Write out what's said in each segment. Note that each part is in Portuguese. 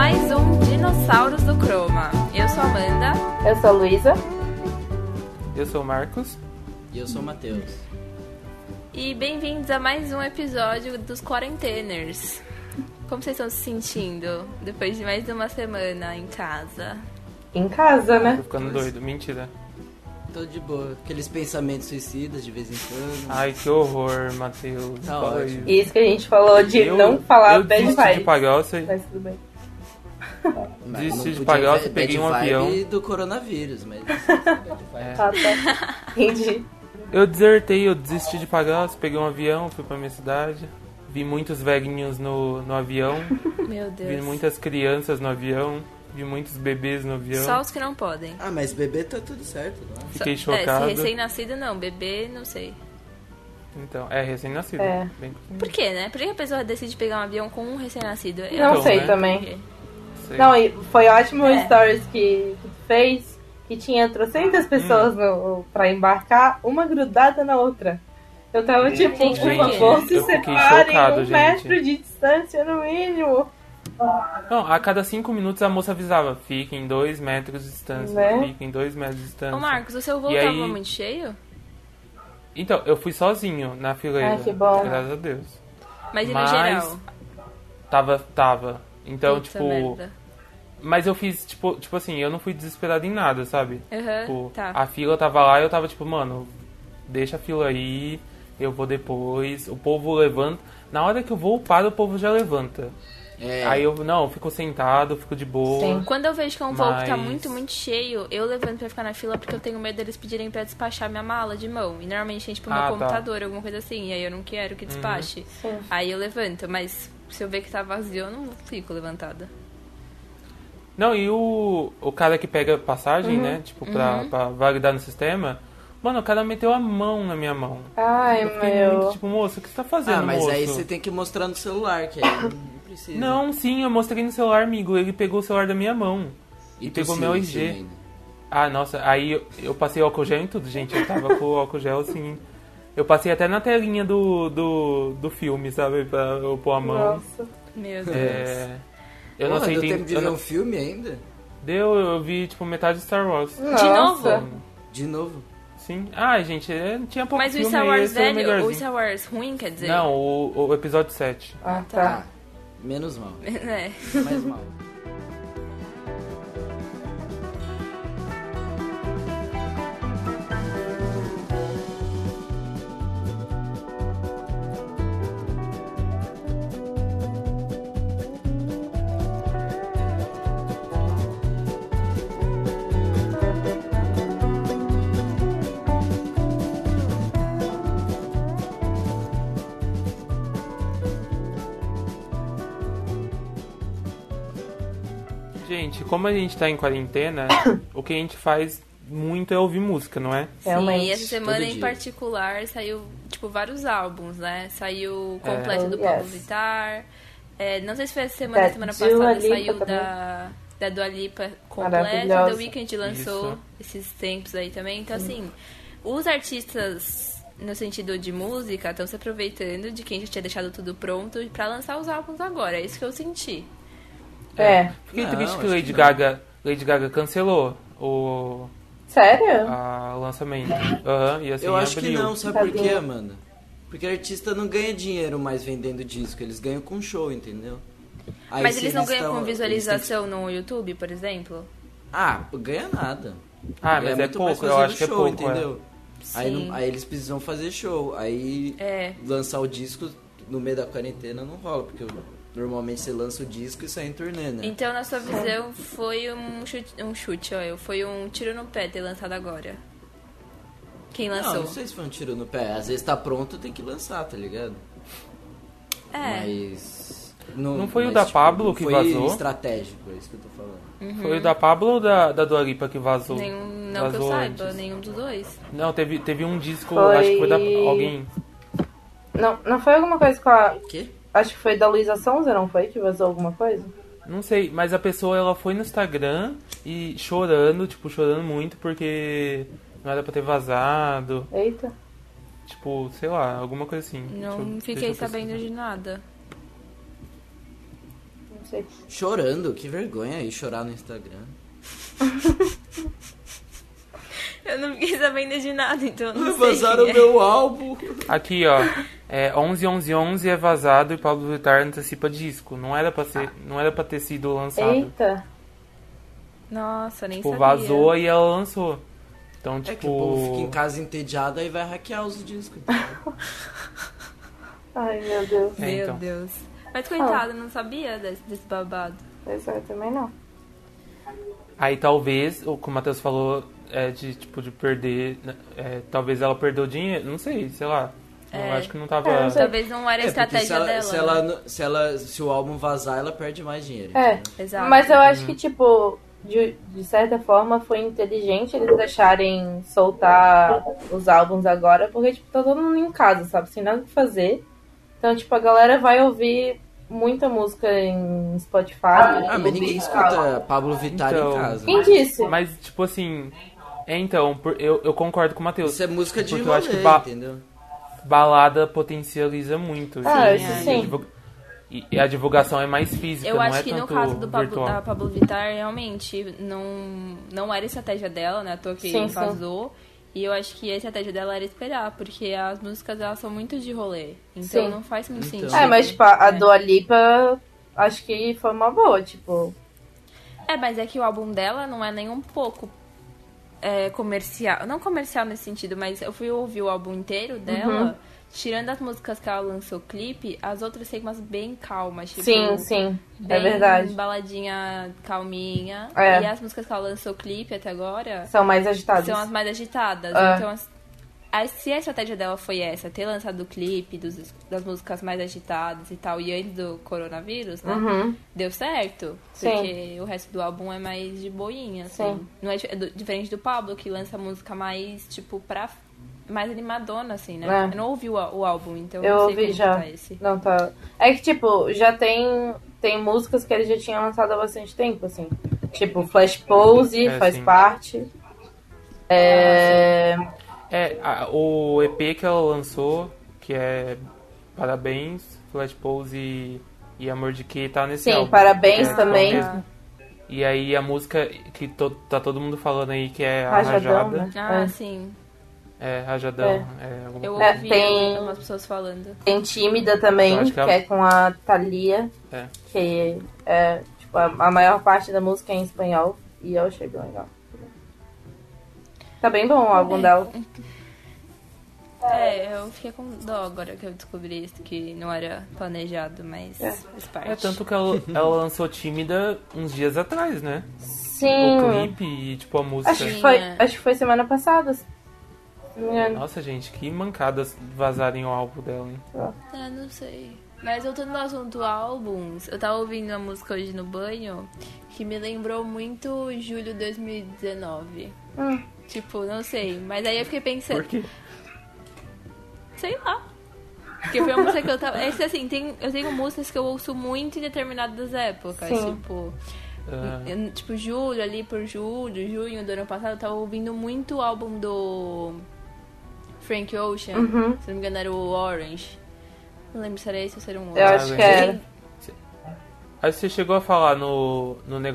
mais um Dinossauros do Chroma. Eu sou a Amanda. Eu sou a Luísa. Eu sou o Marcos. E eu sou o Matheus. E bem-vindos a mais um episódio dos Quarenteners. Como vocês estão se sentindo depois de mais de uma semana em casa? Em casa, né? Tô ficando doido. Mentira. Tô de boa. Aqueles pensamentos suicidas de vez em quando. Ai, que horror, Matheus. Tá Fala ótimo. isso. Isso que a gente falou de não falar eu bad desisti vibes. de pagar, você... Mas tudo bem. Mas Desisti não de podia pagar, ver você peguei bad um vibe avião. do coronavírus, mas... É. Ah, tá. Entendi. Eu desertei, eu desisti de pagar, você peguei um avião, fui pra minha cidade. Vi muitos velhinhos no avião. Meu Vi Deus. muitas crianças no avião. Vi muitos bebês no avião. Só os que não podem. Ah, mas bebê tá tudo certo, não é? Fiquei Se chocado. recém-nascido não, bebê não sei. Então, é recém-nascido. É. Bem... Por quê, né? Por que a pessoa decide pegar um avião com um recém-nascido? Eu Não Então, sei né? também. sei. Não, e foi ótimo o É. stories que tu fez, que tinha trocentas pessoas pra embarcar, uma grudada na outra. Eu tava tipo, Gente, por por quê? favor, se Eu fiquei separem chocado, 1 gente. metro de distância no mínimo. Não, a cada 5 minutos a moça avisava, fique em 2 metros de distância, Né? fique em 2 metros de distância. Ô Marcos, o seu voo E aí- tava muito cheio? Então, eu fui sozinho na fileira. Ah, que bom. Graças a Deus. Mas e no Mas- geral? Tava. Então, Puta tipo... merda. Mas eu fiz, tipo assim, eu não fui desesperado em nada, sabe? Aham, Tipo, tá. a fila tava lá e eu tava tipo, mano, deixa a fila aí, eu vou depois. O povo levanta. Na hora que eu vou para, o povo já levanta. É. Aí eu fico sentado, fico de boa. Sim. Quando eu vejo que é um voo que tá Mas- muito, muito cheio, eu levanto pra ficar na fila porque eu tenho medo deles pedirem pra despachar minha mala de mão. E normalmente tem, tipo, meu Ah, tá. computador, alguma coisa assim. E aí eu não quero que despache. Sim. Aí eu levanto, mas se eu ver que tá vazio, eu não fico levantada. Não, e o cara que pega passagem, né? Tipo, pra validar no sistema. Mano, o cara meteu a mão na minha mão. Ai, Eu fiquei muito meu. tipo, moço, o que você tá fazendo, Ah, mas moço? aí você tem que mostrar no celular, que aí não precisa. Não, sim, eu mostrei no celular, amigo. Ele pegou o celular da minha mão. E pegou tossiu meu em RG. cima ainda. Ah, nossa, aí eu passei álcool gel em tudo, gente. Eu tava com o álcool gel, assim. Eu passei até na telinha do filme, sabe? Pra eu pôr a mão. Nossa. Meu Deus. É... Eu Porra, não sei... deu tem- tempo de eu ver não- um filme ainda? eu vi, tipo, metade de Star Wars. De novo? De novo? Sim. Ai, gente, tinha pouco Mas o filme Star aí, Wars esse é o velho, o melhorzinho. Star Wars ruim, quer dizer? Não, o episódio 7. Ah, tá. Ah, menos mal. É. Mais mal. Gente, como a gente tá em quarentena, o que a gente faz muito é ouvir música, não é? Realmente. Sim, e essa semana todo em dia. particular saiu, tipo, vários álbuns, né? Saiu o completo do Oh, yes. Pablo Vittar. É, não sei se foi essa semana, Da semana Dua passada Lipa saiu também. da Dua Lipa completa. Maravilhosa. The Weeknd lançou Isso. esses tempos aí também. Então, assim, os artistas, no sentido de música, estão se aproveitando de quem já tinha deixado tudo pronto pra lançar os álbuns agora. É isso que eu senti. É. Fiquei Não, triste que acho Lady que Gaga cancelou o Sério? lançamento. Aham, e assim Eu acho que abriu. não, sabe por quê, Tadinha. Amanda? Porque artista não ganha dinheiro mais vendendo disco, eles ganham com show, entendeu? Aí Mas se eles não ganham tão- com eles têm visualização no YouTube, por exemplo? que- Ah, ganha nada. Ah, Ganha mas é muito mais pouco, eu fazendo acho que é show, pouco. entendeu? Aí, Sim. aí eles precisam fazer show. Aí É. lançar o disco no meio da quarentena não rola, porque normalmente você lança o disco e sai em turnê, né? Então, na sua visão, foi um chute, ó. Foi um tiro no pé ter lançado agora. Quem lançou? Não sei se foi um tiro no pé. Às vezes tá pronto, tem que lançar, tá ligado? É. Mas... Não foi o da Pablo que foi vazou? estratégico, é isso que eu tô falando. Foi o da Pablo ou da Dua Lipa que vazou? Não que eu Vazou saiba, antes. nenhum dos dois. Não, teve um disco, Foi- acho que foi da alguém. Não foi alguma coisa com a... Quê? Acho que foi da Luísa Sonza, não foi? Que vazou alguma coisa? Não sei, mas a pessoa ela foi no Instagram e chorando, tipo, chorando muito porque não era pra ter vazado. Eita. Tipo, sei lá, alguma coisa assim. Não Deixa eu fiquei pesquisar. sabendo de nada. Não sei. Chorando, que vergonha aí chorar no Instagram. Eu não fiquei sabendo de nada, então eu não sei. Vazaram quem o meu álbum. Aqui, ó. 11-11-11 é vazado e Pablo Vittar antecipa disco. Não era pra ter sido lançado. Eita. Nossa, nem Tipo, sabia. vazou e ela lançou. Então, É que o povo fica em tipo... casa entediado aí vai hackear os discos. Ai, meu Deus. É, Meu então. Deus. Mas coitado, não sabia desse babado. Pois é, também não. Aí talvez, o que o Matheus falou, de perder... talvez ela perdeu dinheiro, não sei lá. Eu acho que não tava... não sei. Talvez não era a estratégia dela. né? Se o álbum vazar, ela perde mais dinheiro. É, entendeu? Exato. mas eu acho que, tipo, de certa forma foi inteligente eles deixarem soltar os álbuns agora, porque, tipo, tá todo mundo em casa, sabe? Sem nada o que fazer. Então, tipo, a galera vai ouvir muita música em Spotify. Ah, mas ninguém escuta Pablo Vittar Então, em casa. Quem disse? Mas, tipo assim... Então, eu concordo com o Matheus. Isso é música de Porque rolê, eu acho que entendeu? balada potencializa muito. Ah, assim, isso e sim. E a divulgação é mais física, Eu não acho é que tanto no caso virtual. da Pablo Vittar, realmente, não era estratégia dela, né? À toa que Sim, sim. vazou. E eu acho que a estratégia dela era esperar, porque as músicas elas são muito de rolê. Então Sim. não faz muito Então. sentido. É, mas, tipo, a Dua Lipa, acho que foi uma boa, tipo... Mas é que o álbum dela não é nem um pouco comercial. Não comercial nesse sentido, mas eu fui ouvir o álbum inteiro dela. Tirando as músicas que ela lançou clipe, as outras tem umas bem calmas. Tipo, Sim, bem é verdade. baladinha calminha. É. E as músicas que ela lançou clipe até agora São mais agitadas. são as mais agitadas. É. Então, se a estratégia dela foi essa, ter lançado o clipe das músicas mais agitadas e tal, e antes do coronavírus, né? Uhum. Deu certo. Sim. Porque o resto do álbum é mais de boinha, assim. Sim. Não é diferente do Pablo, que lança música mais, tipo, mais animadona, assim, né? É. Eu não ouvi o álbum, então Eu não sei ouvi como já. que tá esse. Não, tá... É que, tipo, já tem músicas que ele já tinha lançado há bastante tempo, assim. Tipo, Flash Pose faz sim. parte. O EP que ela lançou, que é Parabéns, Flash Pose e Amor de Que, tá nesse Sim, álbum. Parabéns É, também. mesmo. E aí a música que tá todo mundo falando aí, que é a Rajadão, Rajada. né? Ah, É. sim. Rajadão. alguma Eu coisa. ouvi tem- algumas pessoas falando. Tem Tímida também, Eu acho que que é com a Thalia. É. Que é, tipo, a maior parte da música é em espanhol. E eu achei bem legal. Tá bem bom o álbum dela. Eu fiquei com dó agora que eu descobri isso, que não era planejado, mas faz parte. Tanto que ela lançou Tímida uns dias atrás, né? Sim. O clipe e, tipo, a música. Acho que foi semana passada. Se não me engano. Nossa, gente, que mancadas vazarem o álbum dela, hein? Não sei. Mas voltando ao assunto álbuns, eu tava ouvindo uma música hoje no banho que me lembrou muito julho de 2019. Tipo, não sei. Mas aí eu fiquei pensando... Por quê? Sei lá. Porque foi uma música que eu tava... É que, assim, eu tenho músicas que eu ouço muito em determinadas épocas. Sim. Tipo, julho, ali por junho do ano passado, eu tava ouvindo muito o álbum do Frank Ocean. Se não me engano, era o Orange. Não lembro se era esse ou se era um outro. Eu acho que era. Aí você chegou a falar no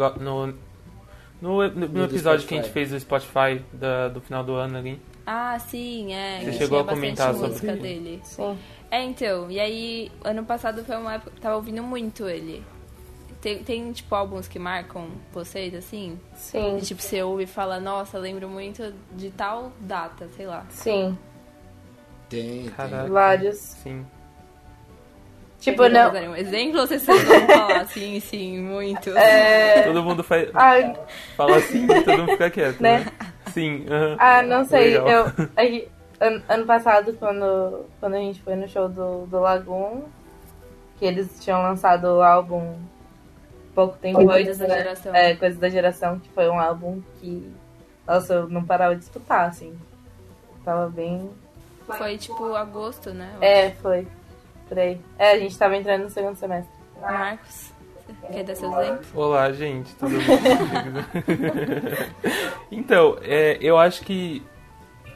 episódio que a gente fez do Spotify do final do ano ali. Ah, sim, Você que chegou tinha a comentar bastante sobre música ele? dele. Sim. Então, e aí, ano passado foi uma época que eu tava ouvindo muito ele. Tem, tipo, álbuns que marcam vocês, assim? Sim. E, tipo, você ouve e fala, nossa, lembro muito de tal data, sei lá. Sim. Tem. Caraca. Vários. Sim. Tipo, Vocês não. darem um exemplo ou vocês vão falar sim, muito? Todo mundo Ah, fala assim e todo mundo fica quieto, Né? né? Sim. aham. não sei. Legal. Ano passado, quando a gente foi no show do Lagoon, que eles tinham lançado o álbum pouco tempo Coisas antes, da né? Geração. Coisas da Geração, que foi um álbum que, nossa, eu não parava de escutar, assim. Tava bem... Foi, tipo, agosto, né? Foi. Por aí. A gente tava entrando no segundo semestre. Marcos, você quer dar seu exemplo? Olá, gente, tudo bem? Então, eu acho que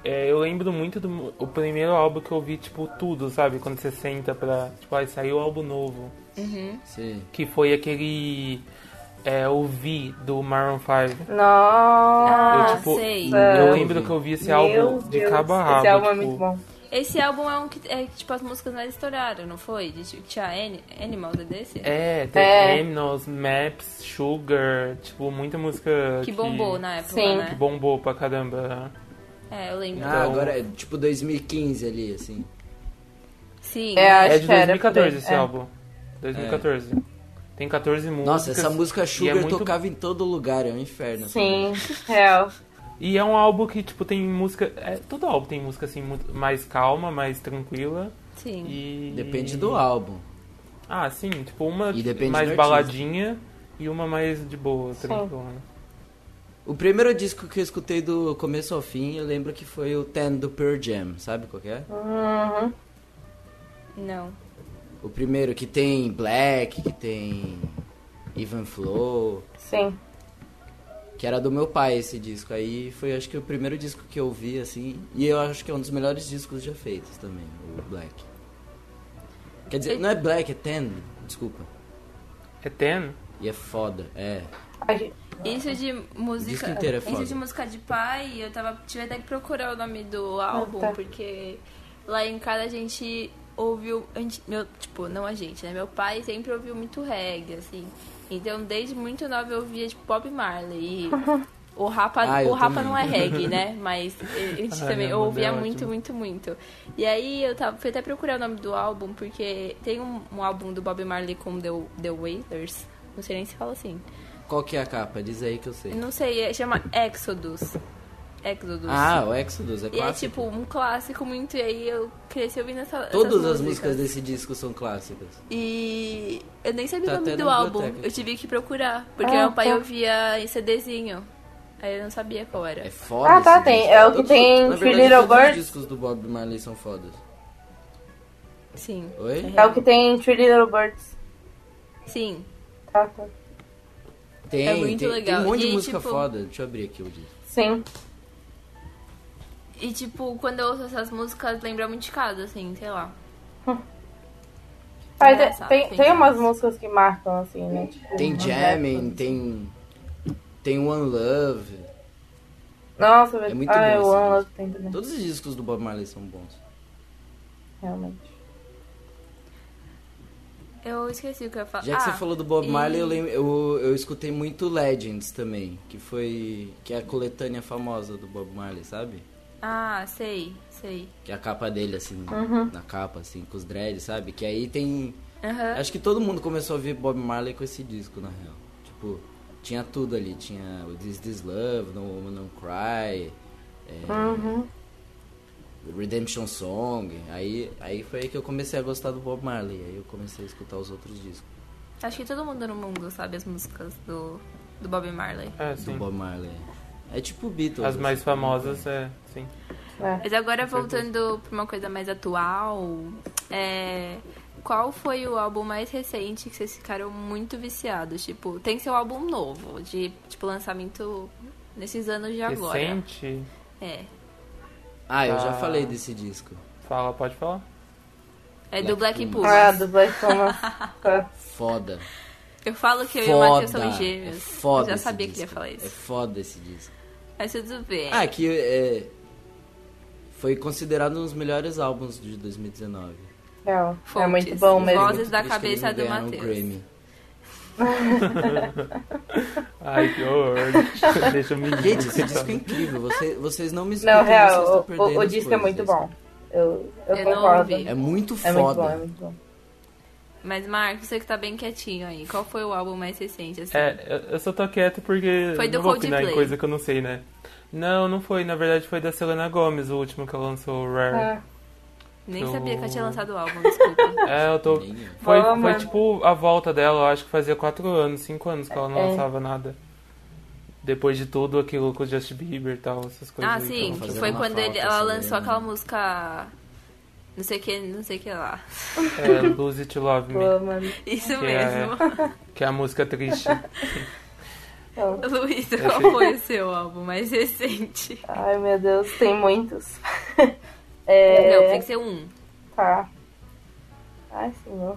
eu lembro muito o primeiro álbum que eu ouvi, tipo, tudo, sabe? Quando você senta pra... Tipo, aí saiu o álbum novo. Sim. Que foi aquele... o V, do Maroon 5. Nossa. Sei. Eu lembro que eu vi esse álbum de cabo a rabo. Esse álbum é tipo, muito bom. Esse álbum é um que, tipo, as músicas mais estouraram, não foi? Tinha Animals, é desse? Tem Animals, Maps, Sugar, tipo, muita música Que bombou na época, Sim. né? que bombou pra caramba. Eu lembro. Ah, agora é tipo 2015 ali, assim. Sim. É Acho de que era 2014 por aí. esse álbum. 2014. Tem 14 músicas. Nossa, essa música e Sugar é muito... tocava em todo lugar, é um inferno. Sim, real. E é um álbum que, tipo, tem música... todo álbum tem música, assim, muito mais calma, mais tranquila. Sim. E... Depende do álbum. Ah, sim. Tipo, uma E depende mais do baladinha e uma mais de boa, tranquila. O primeiro disco que eu escutei do começo ao fim, eu lembro que foi o Ten do Pearl Jam, sabe qual que é? Uhum. Não. O primeiro que tem Black, que tem Even Flow, Sim. que era do meu pai esse disco. Aí foi acho que o primeiro disco que eu vi, assim, e eu acho que é um dos melhores discos já feitos também, o Black. Quer dizer, não é Black, é Ten, desculpa. É Ten? E é foda, é. Isso de disco música. inteiro é foda. Isso de música de pai, tive até que procurar o nome do álbum, tá. porque lá em casa a gente ouviu. Não a gente, né? Meu pai sempre ouviu muito reggae, assim. Então desde muito nova eu ouvia tipo Bob Marley. E o Rapa não é reggae, né? Mas a gente também eu ouvia muito, muito, muito. E aí fui até procurar o nome do álbum, porque tem um álbum do Bob Marley com The Wailers. Não sei nem se fala assim. Qual que é a capa? Diz aí que eu sei. Não sei, chama Exodus. Ah, o Exodus, é E clássico. é tipo um clássico muito, e aí eu cresci ouvindo Todas essas as músicas desse disco são clássicas. E eu nem sabia Tá o nome até do na álbum, biblioteca. eu tive que procurar, porque meu pai tá. ouvia em CDzinho. Aí eu não sabia qual era. É foda tá, esse tem. disco. É o que tem na Three verdade, Little todos os Birds. discos do Bob Marley são fodas. Sim. Oi? É o que tem Three Little Birds. Sim. Tá. Tem, É muito legal. Tem um monte de E, música tipo, foda. Deixa eu abrir aqui o disco. Sim. E tipo, quando eu ouço essas músicas, lembra muito de casa, assim, sei lá. Engraçado, Tem umas músicas que marcam, assim, né? Tipo, Tem umas Jamming, épocas. tem One Love. Nossa, É muito o bom esse One disco. Love tem também. Todos os discos do Bob Marley são bons. Realmente. Eu esqueci o que eu ia falar. Já que você falou do Bob Marley, e- eu escutei muito Legends também, que é a coletânea famosa do Bob Marley, sabe? Ah, sei. Que é a capa dele, assim, na capa, assim, com os dreads, sabe? Que aí tem... Aham. Acho que todo mundo começou a ouvir Bob Marley com esse disco, na real. Tipo, tinha tudo ali. Tinha o This Love, No Woman Don't Cry, Redemption Song. Aí foi aí que eu comecei a gostar do Bob Marley. Aí eu comecei a escutar os outros discos Acho que todo mundo no mundo sabe as músicas do Bob Marley. do Sim. Bob Marley. É tipo Beatles. As mais assim, famosas, sim. Mas agora voltando pra uma coisa mais atual, qual foi o álbum mais recente que vocês ficaram muito viciados? Tipo, tem que ser um álbum novo, de tipo lançamento nesses anos de agora. Recente? Ah, eu já Ah. falei desse disco. Pode falar. É do Black Pumas. Pumas. Do Black Pumas. Tá. Foda. Eu falo que eu e o Matheus Foda. somos É gêmeos. foda Eu já esse sabia que ele ia disco. falar É isso. foda esse disco. Mas tudo bem. Ah, foi considerado um dos melhores álbuns de 2019. Real. É Fontes. muito bom mesmo. Vozes da Triste que eles cabeça não do ganharam o Matheus. Grammy. Ai, que horror. Deixa eu me Gente, esse disco é incrível. Vocês não me Não, escutam, vocês real, estão perdendo o as disco é coisas. muito bom. Eu Eu não concordo. ouvi. É muito É muito bom, foda. é muito bom. Mas, Marcos, você que tá bem quietinho aí. Qual foi o álbum mais recente, assim? Eu só tô quieto porque Foi do não vou opinar em Coldplay. coisa que eu não sei, né? Não foi. Na verdade, foi da Selena Gomez, o último que ela lançou, o Rare. Ah, Nem eu- sabia que ela tinha lançado o álbum, desculpa. Eu tô... Nem eu. Foi Mano. tipo a volta dela, eu acho que fazia 4 anos, 5 anos que ela não lançava nada. Depois de tudo aquilo com o Justin Bieber e tal, essas coisas Ah, aí. sim, tão que fazendo foi uma quando falta, ela essa lançou daí, aquela né? música... Não sei o que lá. Lose It to Love Me. boa, mano. Isso Que mesmo. que é a música triste. Então, Luísa, qual foi o seu álbum mais recente? ai, meu Deus, tem muitos. Não, tem que ser um. Tá. Ai, senhor.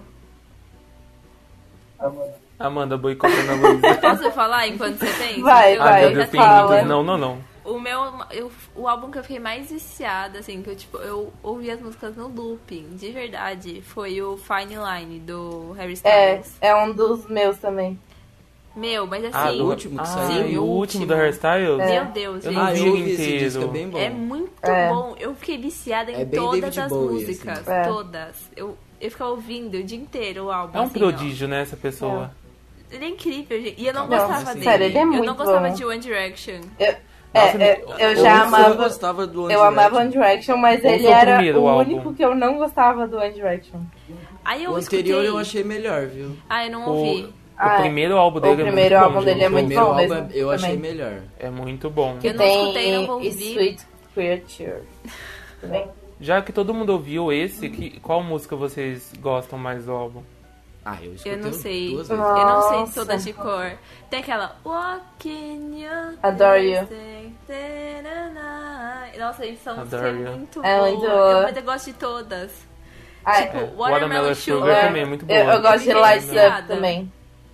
Amanda boicotando a Luísa. Posso falar enquanto você pensa? Vai, Eu- vai, eu meu já Deus, tem tenho. fala. muitos. Não. O meu, o álbum que eu fiquei mais viciada, assim, que eu ouvi as músicas no looping, de verdade, foi o Fine Line, do Harry Styles. É um dos meus também. Meu, mas Ah, assim, o último que saiu. e o último do último. Hairstyles? meu Deus, Eu gente. não Ah, vi eu ele ouvi esse inteiro. disco, é bem bom. É muito É. bom. Eu fiquei viciada em É bem todas David as Bowie, músicas. assim. É. Todas. Eu ficava ouvindo o dia inteiro o álbum. É um assim, prodígio, né, essa pessoa. ó. Ele é incrível, gente. E eu não Não, gostava assim, dele. sério, ele é eu muito não gostava bom. de One Direction. Eu já Eu amava. gostava do One Eu amava Direction. One Direction, mas Qual ele foi o era primeiro o álbum? único que eu não gostava do One Direction. Aí eu O escutei. anterior eu achei melhor, viu? Ah, eu não O, ouvi. o primeiro álbum dele o primeiro é muito álbum bom, dele é gente. O muito primeiro bom álbum mesmo, eu achei também. melhor. É muito bom. Eu não escutei, não vou ouvir. Sweet Creature. Também. Já que todo mundo ouviu esse, qual música vocês gostam mais do álbum? Ah, eu escutei Eu não sei. duas Eu vezes. não sei Nossa. todas de cor. Tem aquela Walking You. Adore You. Nossa, eles são Adore You. muito É boa. muito boa. Mas eu gosto de todas. Ah, Tipo, É, Watermelon Sugar. Sugar também é muito boa. eu gosto de Fiquei Lights Up viciada. também.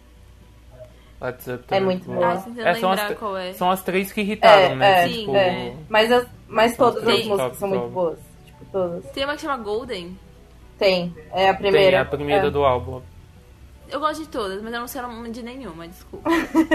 Let's Up É também muito boa. boa. Ah, se você São lembrar as, qual é. são as três que irritaram, né? sim, Tipo, é. Mas todas as Tem. músicas são muito boas. Tipo, todas. Tem uma que chama Golden. Tem. É a tem primeira. a primeira É. do álbum. Eu gosto de todas, mas eu não sei o nome de nenhuma, desculpa.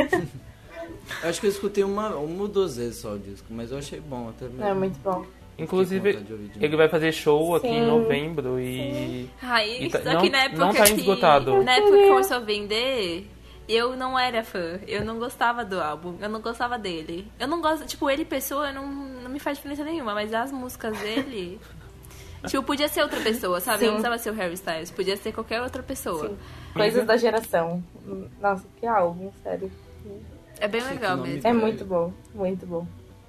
Eu acho que eu escutei uma ou duas vezes só o disco, mas eu achei bom até mesmo. É muito bom. Inclusive, vontade de ouvir de novo. ele vai fazer show aqui em Sim. novembro e... Aí, E tá- só não- que na época não tá que... esgotado. Na época que começou a vender, eu não era fã. Eu não gostava do álbum, eu não gostava dele. Eu não gosto... Tipo, ele, pessoa, não me faz diferença nenhuma, mas as músicas dele... Tipo, podia ser outra pessoa, sabe? Sim. Não precisava ser o Harry Styles, podia ser qualquer outra pessoa. Sim. Coisas da geração. Nossa, que álbum, sério. É bem Que legal nome mesmo. É Sério? muito bom, muito bom.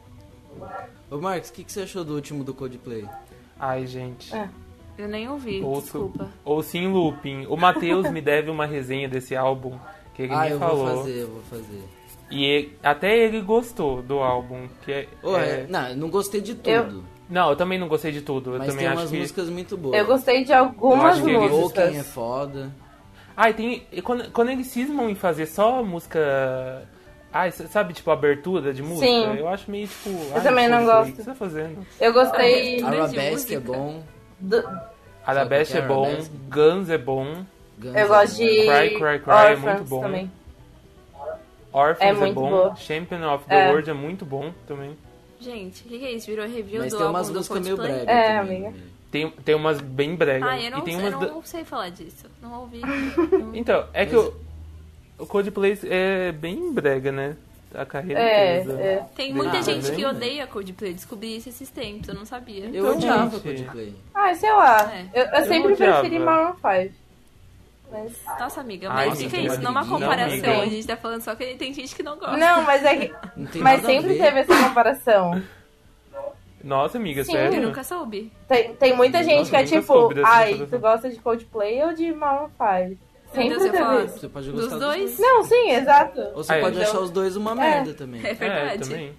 Ô Marcos, o que você achou do último do Coldplay? Ai, gente. É. Eu nem ouvi, Ouço, desculpa. ouço em looping. O Matheus me deve uma resenha desse álbum que ele me eu falou. vou fazer. E até ele gostou do álbum. Que é, Ô, Não, eu não gostei de tudo. Não, eu também não gostei de tudo. Eu Mas também tem acho umas que... músicas muito boas. Eu gostei de Eu algumas acho que ele- músicas. Broken é foda. Ah, e quando eles cismam em fazer só música... sabe, tipo, abertura de música? Sim. Eu acho meio, tipo... Eu também não foda-se, gosto. O que você tá fazendo? Eu gostei Grande Arabesque música. é bom. do, Arabesque é bom, Arabesque. Guns é bom, Guns eu é gosto bom. de Cry, Cry, Cry é muito Orphans bom. também. Orphans É é muito bom, boa. Champion of the É. World é muito bom também. Gente, o que é isso? Virou review Mas do tem álbum umas do músicas meio Coldplay? brega É, também. amiga. Tem umas bem bregas. Ah, eu e tem não, umas... eu não sei falar disso. Não ouvi. Então, é que o Coldplay é bem brega, né? A carreira deles. É. Tem muita Ah, gente bem, que né? odeia Coldplay. Descobri isso esses tempos, eu não sabia. Eu Então, odiava gente. Coldplay. Ah, sei lá. É. Eu sempre odiava. preferi Maroon 5. Mas... Nossa, amiga, Ai, mas gente, fica isso, uma não é uma briguinha, comparação. amiga. A gente tá falando só que tem gente que não gosta. Não, mas é que... Não tem Mas nada a sempre ver. teve essa comparação. Nossa, amiga, Sim. Eu sério? nunca soube. Tem muita gente Nossa, que é eu nunca tipo, soube dessa ai, comparação. tu gosta de Coldplay ou de Maroon 5? Meu Sempre Deus, eu teve falo. isso. Você pode Dos gostar dois? Não, sim, exato. Ou você Ah, é. pode achar os dois uma merda também. É verdade. também.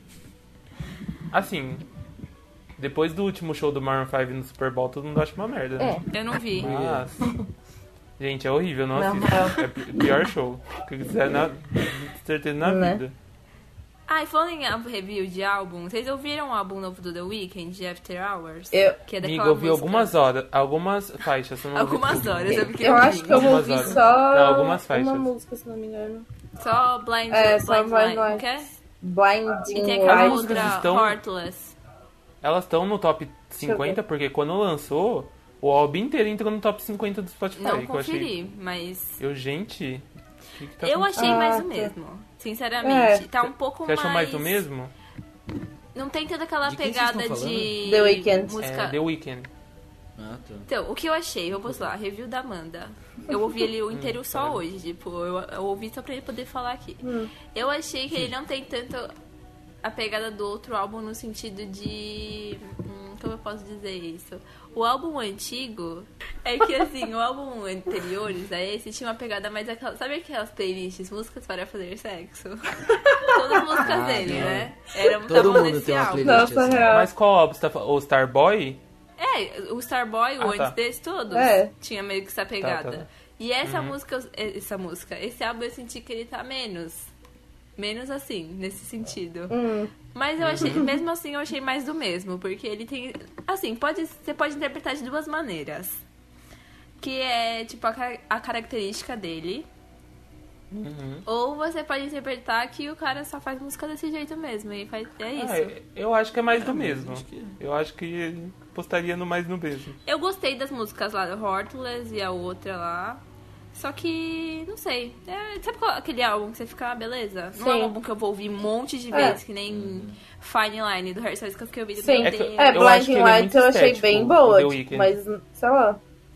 Assim, depois do último show do Maroon 5 no Super Bowl, todo mundo acha uma merda, né? Eu não vi. Mas... Gente, é horrível, não Não, assisto. É o pior show que fizeram na certeza na Né? vida. Ah, e falando em review de álbum, vocês ouviram o álbum novo do The Weeknd, de After Hours? Eu- Que é daquela Amiga, eu vi música. algumas horas, algumas faixas. Eu não ouvi Algumas tudo. horas, eu fiquei Eu acho que eu Algumas ouvi horas. só Não, algumas faixas. uma música, se não me engano. Só Blind, Só Blind Blind Light, Lights. quer? Blinding E tem aquela As Lights. músicas outra, estão- Heartless. Elas estão no top 50 porque quando lançou, o álbum inteiro entrou no top 50 do Spotify. Não que eu achei. conferi, mas... Gente. o que que tá Eu acontecendo? achei mais Ah, o tá. mesmo. Sinceramente. É. Tá um pouco Você achou mais do mesmo? Não tem toda aquela De quem vocês pegada estão falando? de... The Weeknd. música... É, The Weeknd. Ah, tá. Então, o que eu achei, vamos lá, review da Amanda. Eu ouvi ele o inteiro só hoje, tipo, eu ouvi só pra ele poder falar aqui. Eu achei que ele não tem tanto a pegada do outro álbum no sentido de... Como eu posso dizer isso? O álbum antigo é que, assim, o álbum anteriores a esse tinha uma pegada mais aquela... Sabe aquelas playlists, músicas para fazer sexo? Todas as músicas dele, né? Era Todo mundo nesse tem uma álbum. playlist Nossa, assim. real. Mas qual álbum você tá falando? O Starboy? É, o Starboy, o Ah, antes tá. desse, todos tinha meio que essa pegada. Tá. E essa música, esse álbum eu senti que ele tá menos assim, nesse sentido. Mas eu achei, mesmo assim, eu achei mais do mesmo, porque ele tem, assim, você pode interpretar de duas maneiras. Que é, tipo, a característica dele. Ou você pode interpretar que o cara só faz música desse jeito mesmo, e é isso. Eu acho que é mais do mesmo. Eu acho que postaria no mais no mesmo. Eu gostei das músicas lá do Heartless e a outra lá. Só que, não sei. Sabe aquele álbum que você fica, beleza? Não é um álbum que eu vou ouvir um monte de vezes, que nem Fine Line do Harry Styles, que eu fiquei ouvindo. Sim. Meu Deus. Eu acho que Blinding ele é Lights muito eu achei estético, bem o boa, The tipo, Weeknd. mas, sei lá.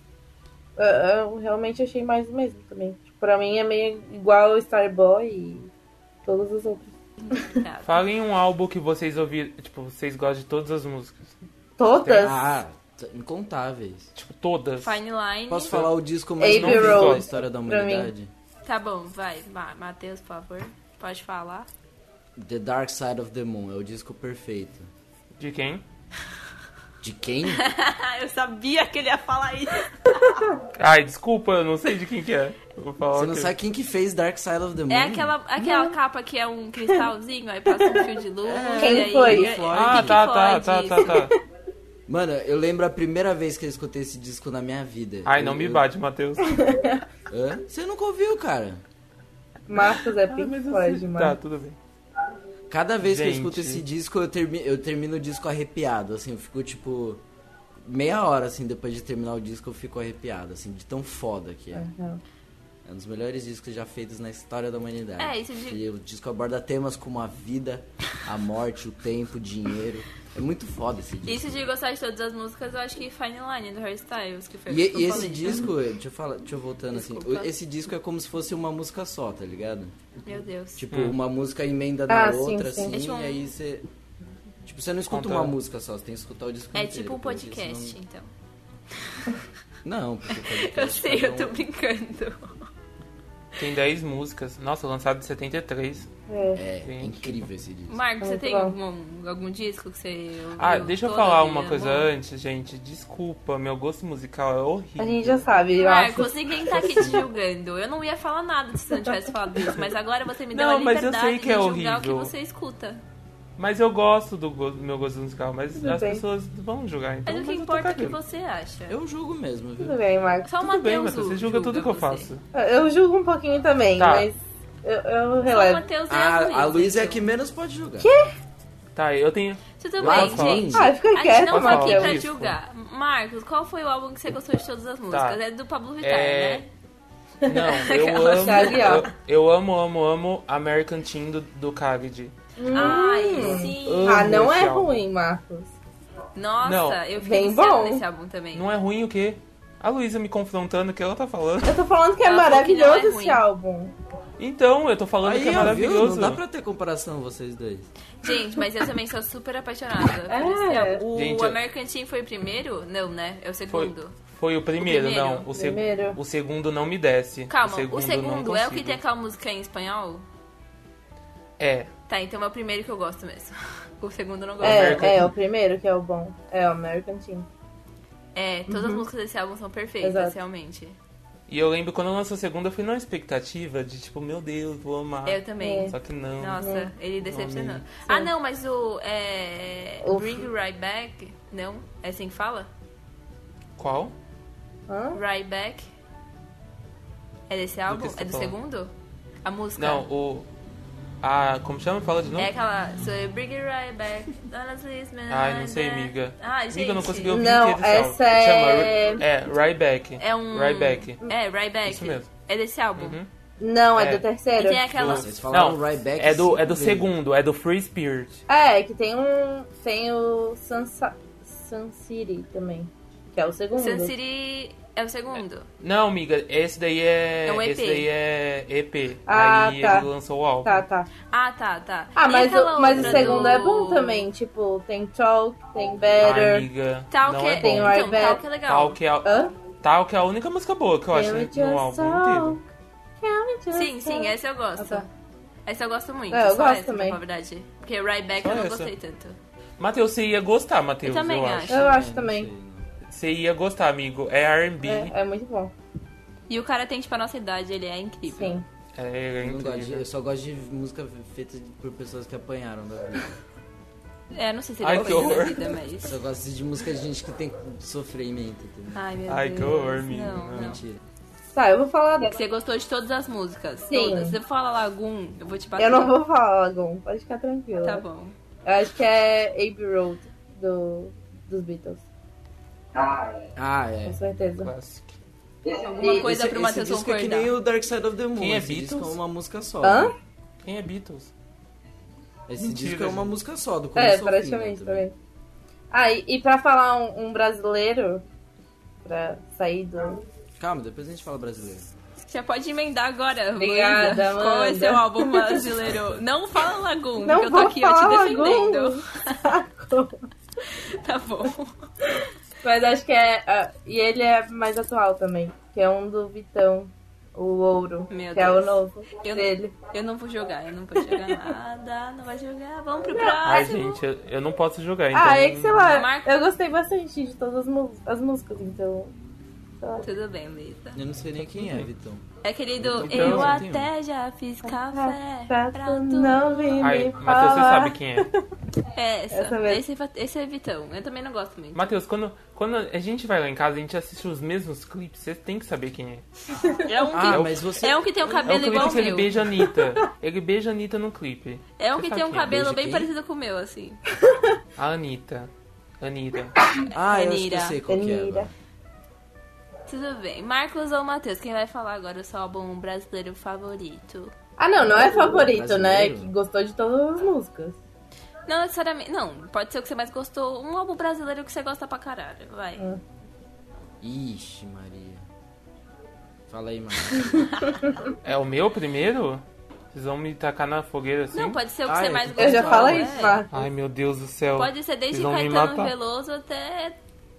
Eu realmente achei mais do mesmo também. Tipo, pra mim é meio igual o Starboy e todos os outros. Falem um álbum que vocês ouviram, tipo, vocês gostam de todas as músicas. Todas? Ah, incontáveis. Tipo, todas. Fine Line. Posso falar o disco mais Abbey novo Road, da história da pra mim. humanidade? Tá bom, vai. Matheus, por favor. Pode falar. The Dark Side of the Moon, é o disco perfeito. De quem? De quem? Eu sabia que ele ia falar isso. Ai, desculpa, eu não sei de quem que é. Eu vou falar Você não que- sabe quem que fez Dark Side of the Moon? É aquela capa que é um cristalzinho, aí passa um fio de luz. Quem e aí, foi? Pink Ah, tá. Floyd. Mano, eu lembro a primeira vez que eu escutei esse disco na minha vida. Ai, não me bate, Matheus. Hã? Você nunca ouviu, cara? Marcos é Ah, Pink mas Floyd, Tá, mano. tudo bem. Cada vez que eu Gente. escuto esse disco, eu termino o disco arrepiado, assim, eu fico, tipo, meia hora, assim, depois de terminar o disco, eu fico arrepiado, assim, de tão foda que é. É um dos melhores discos já feitos na história da humanidade. É, isso de- E o disco aborda temas como a vida, a morte, o tempo, o dinheiro. É muito foda esse disco. Isso de gostar de todas as músicas, eu acho que Fine Line do Harry Styles, que foi o E, que eu e esse falei. disco, deixa eu voltando Desculpa. assim, esse disco é como se fosse uma música só, tá ligado? Meu Deus. Tipo, uma música emenda na sim, outra, sim. assim, É tipo um- e aí você... Tipo, você não escuta Conta- uma música só, você tem que escutar o disco É inteiro. tipo um porque podcast, senão- então. Não, porque podcast Eu sei, cada eu tô um- brincando. Tem 10 músicas. Nossa, lançado em 73. É Gente. incrível esse disco. Marcos, você Muito tem bom. algum disco que você ouviu? Ah, deixa eu toda falar a uma vida, coisa amor? antes, gente. Desculpa, meu gosto musical é horrível. A gente já sabe, eu Marcos, acho. ninguém tá aqui te julgando. Eu não ia falar nada se você não tivesse falado isso, mas agora você me deu Não, a mas eu liberdade sei que de é julgar o que horrível. você escuta. Mas eu gosto do meu gosto musical, mas Tudo as bem. pessoas vão julgar, então. Mas o que mas eu tô importa é o que cagando. você acha. Eu julgo mesmo, viu? Tudo bem, Marcos. Só o Tudo bem, Matheus Matheus, você julga tudo que eu você. faço. Eu julgo um pouquinho também, Tá. mas eu Só o relevo. Matheus e a Luísa. A Luísa é a então. que menos pode julgar. Tá, eu tenho. Tudo Lá bem, fora. gente. Ah, fica A gente quieto, não tá aqui Matheus. pra Disco. julgar. Marcos, qual foi o álbum que você gostou de todas as músicas? É do Pablo Vittar, É- né? Não, eu Sabe, ó. amo. Eu amo American Teen do Khalid. Ai, sim. Ah, não esse é álbum. ruim, Marcos. Nossa, Não. eu fiquei Bem viciada bom. nesse álbum também. Não é ruim o quê? A Luísa me confrontando o que ela tá falando. Eu tô falando que é Ela falou que não é maravilhoso ruim. esse álbum. Então, eu tô falando Aí, que é ó, viu? maravilhoso. Não dá pra ter comparação, vocês dois. Gente, mas eu também sou super apaixonada por É. esse álbum. O Gente, eu- American Teen foi o primeiro? Não, né? É o segundo. Foi o primeiro, O primeiro? não. Primeiro. O segundo não me desce. Calma, o não segundo é o que consigo. tem aquela música em espanhol? É. Tá, então é o primeiro que eu gosto mesmo. O segundo eu não gosto. American É Teen. o primeiro que é o bom. É o American Team. É, todas as músicas desse álbum são perfeitas, Exato. realmente. E eu lembro quando lançou o segundo, eu fui numa expectativa de tipo, meu Deus, vou amar. Eu também. Só que não. Nossa, ele decepcionou. Amei. Ah, não, mas o O- Bring You Right Back, não? É assim que fala? Qual? Hã? Right Back. É desse álbum? que você tá É do falando? segundo? A música? Não, o. Ah, como chama? Fala de novo. É aquela. So you bring it right back. Honestly, man, Ai, não sei, amiga. Ai, gente. Amiga, eu não consegui ouvir Não, inteiro esse álbum. essa é- Chama Right Back. É um. Right Back. É, Right Back. Isso mesmo. É desse álbum. Uhum. Não, é É. do E terceiro. tem aquela. Vocês falaram Não, right back é do 5 vezes. segundo, é do Free Spirit. É, que tem Tem o Sun City também. Que é o segundo. Sun City É o segundo. Não, amiga, esse daí é. É um EP. Esse daí é EP. Ah, Aí tá. ele lançou o álbum. Tá. Ah, tá. Ah, E mas aquela o outra segundo é bom também. Tipo, tem Talk, tem Better. Amiga. Tal não que é tem bom. Right Então, Back. tal que é legal. Tal que é a única música boa que eu acho Can we no just álbum talk? inteiro. Can we just Sim, talk? essa eu gosto. Ah, tá. Essa eu gosto muito. É, eu só gosto essa, também. na verdade. Porque Right Back Só eu não essa. gostei tanto. Matheus, você ia gostar, Matheus, Eu também acho. acho. Eu acho Não também. sei, não. Você ia gostar, amigo. É R&B. É muito bom. E o cara tem, tipo, a nossa idade, ele é incrível. Sim. É Eu, não gosto de- incrível. eu só gosto de música feita por pessoas que apanharam da vida. É, não sei se ele Ai, foi que na horror. vida, Eu mas... só gosto de música de gente que tem sofrimento, entendeu? Ai, meu Ai, Deus. que horror, amigo. Não. Mentira. Tá, eu vou falar dela. Você gostou de todas as músicas? Sim. Todas. Se você fala Lagoon, eu vou te bater. Eu não vou falar, Lagoon. Pode ficar tranquila. Tá bom. Eu acho que é Abbey Road dos Beatles. Ah, é. Com certeza. Clássico. Alguma coisa pro Matheus disco é que concordar. nem o Dark Side of the Moon. Quem é esse disco Beatles? é uma música só. Hã? né? Quem é Beatles? Esse Mentira, disco é uma gente. música só, do começo É, ao praticamente fim, né, também. Ah, e pra falar um brasileiro, pra sair do... Calma, depois a gente fala brasileiro. Já pode emendar agora, Obrigada, Luísa. Qual é Amanda. seu álbum brasileiro? Não fala Lagoon, Não porque eu tô vou aqui ó, te falar defendendo. Lagoon. Tá bom. Mas acho que é... e ele é mais atual também, que é um do Vitão, o Ouro, Meu que é o Deus. novo Eu, dele. eu não vou jogar, eu não vou jogar nada, não vai jogar. Vamos pro Ai, próximo. gente, eu não posso jogar, então... Ah, é que sei lá, Marco- eu gostei bastante de todas as músicas, então... sei lá. Tudo bem, Luísa. Eu não sei nem quem é, Vitão. É querido, Então, eu eu tenho. até já fiz café Pra pra tu tu. não vir Ai, me Matheus, você falar. sabe quem é. É Essa mesmo. esse é Vitão. Eu também não gosto muito. Matheus, quando a gente vai lá em casa, a gente assiste os mesmos clipes, você tem que saber quem é. É um que, mas você... é um que tem um É o cabelo clipe igual o que ele meu. beija a Anitta. Ele beija a Anitta no clipe. É um Você que sabe tem um quem é? cabelo Beija bem quem? parecido com o meu, assim. A Anitta. Anitta. Ah, eu acho que Anira. eu sei qual que é. Anira. agora. Tudo bem. Marcos ou Matheus? Quem vai falar agora o seu álbum brasileiro favorito? Ah, não é favorito, né? Brasileiro? Que gostou de todas as músicas. Não necessariamente. Não, pode ser o que você mais gostou. Um álbum brasileiro que você gosta pra caralho. Vai. Ixi, Maria. Fala aí, Maria. É o meu primeiro? Vocês vão me tacar na fogueira assim? Não, pode ser o que Ah, você é mais que gostou. Eu já falei é. isso, Marcos. Ai, meu Deus do céu. Pode ser desde Vocês vão me Caetano matar. Veloso até.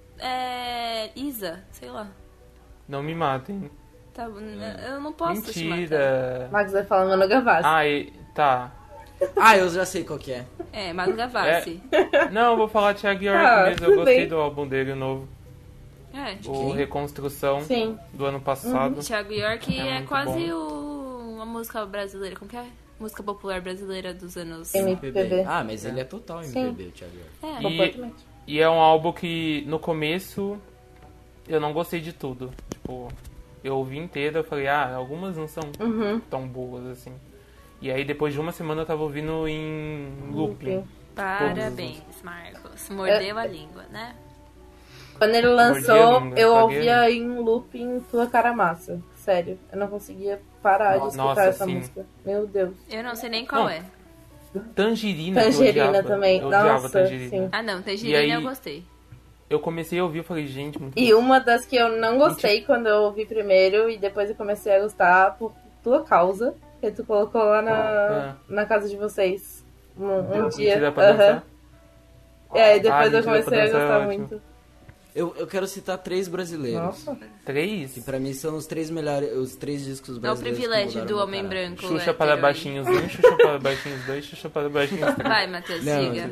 Isa, sei lá. Não me matem. Tá, eu não posso te matar. Mentira. Marcos vai falar Mano Gavassi. Ai, tá. Ah, eu já sei qual que é. É, Manu Gavassi. Não, eu vou falar Thiago York Ah, mesmo. Eu tudo gostei bem. do álbum dele novo. É. O quem? Reconstrução Sim. do ano passado. Thiago York É é, muito quase uma música brasileira. Como que é? Música popular brasileira dos anos. MPB. Ah, mas ele é total MPB, o Thiago York. É. Completamente. E é um álbum que no começo eu não gostei de tudo. Tipo, eu ouvi inteiro, eu falei, algumas não são tão boas assim. E aí depois de uma semana eu tava ouvindo em looping. Parabéns, Marcos. Mordeu a língua, né? Quando ele Mordi a lançou, língua, eu paguei. ouvia em looping Tua Cara Massa. Sério, eu não conseguia parar de escutar Nossa, essa sim. música. Meu Deus. Eu não sei nem qual Não. é. Tangerina, Tangerina eu odiava. também. Eu odiava Nossa, Tangerina. sim. Ah, não. E Tangerina aí- eu gostei. Eu comecei a ouvir, eu falei, gente, muito E uma das que eu não gostei quando eu ouvi primeiro e depois eu comecei a gostar por tua causa, que tu colocou lá na casa de vocês um dia. Mentira pra dançar. É, e depois eu Mentira pra comecei a dançar é gostar ótimo. muito. Eu quero citar 3 brasileiros. Nossa. 3? Que pra mim são os 3 melhores, os 3 discos É o brasileiros. que privilégio mudaram do meu homem caráter. branco. Xuxa hétero para aí. baixinhos 1, Xuxa para baixinhos 2, Xuxa para baixinhos 3. Vai, Matheus, Não, siga.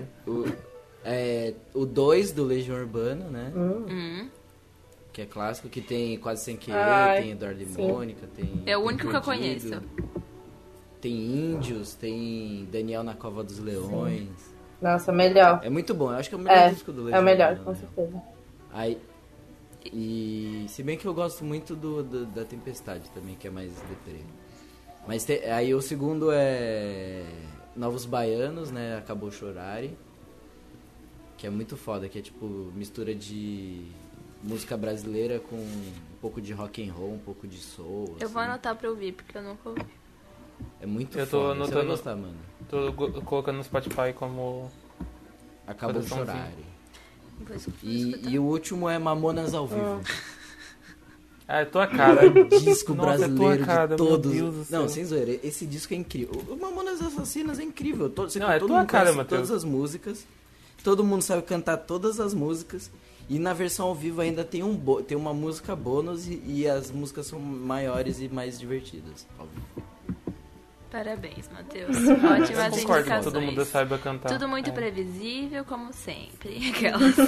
o 2 do Legião Urbana, né? Que Que é clássico, que tem Quase Sem Querer, Ai, tem Eduardo e sim. Mônica, tem... É o tem único que eu Perdido, conheço. Tem Índios, tem Daniel na Cova dos Leões. Nossa, melhor. É muito bom, eu acho que é o melhor disco do É Legião o melhor, Urbana, com né? certeza. Aí, e se bem que eu gosto muito da Tempestade também, que é mais deprê. Mas aí o segundo é Novos Baianos, né? Acabou Chorare. Que é muito foda, que é tipo mistura de música brasileira com um pouco de rock and roll, um pouco de soul. Eu vou assim. anotar pra ouvir, porque eu nunca ouvi. É muito Eu tô foda, você vai anotando- gostar, mano. Tô colocando no Spotify como... Acabou Coraçãozinho. Chorare. Vou escutar. E o último é Mamonas ao Vivo. Ah, é tua cara. Disco Nossa, brasileiro é tua cara, de todos. meu Deus do céu. Não, sem zoeira, esse disco é incrível. O Mamonas Assassinas é incrível. Não, é todo tua mundo cara, conhece Matheus. todas as músicas. Todo mundo sabe cantar todas as músicas. E na versão ao vivo ainda tem, tem uma música bônus e as músicas são maiores e mais divertidas. Óbvio. Parabéns, Matheus. Ótimas Eu concordo que indicações. todo mundo saiba cantar. Tudo muito É. previsível, como sempre. Aquelas.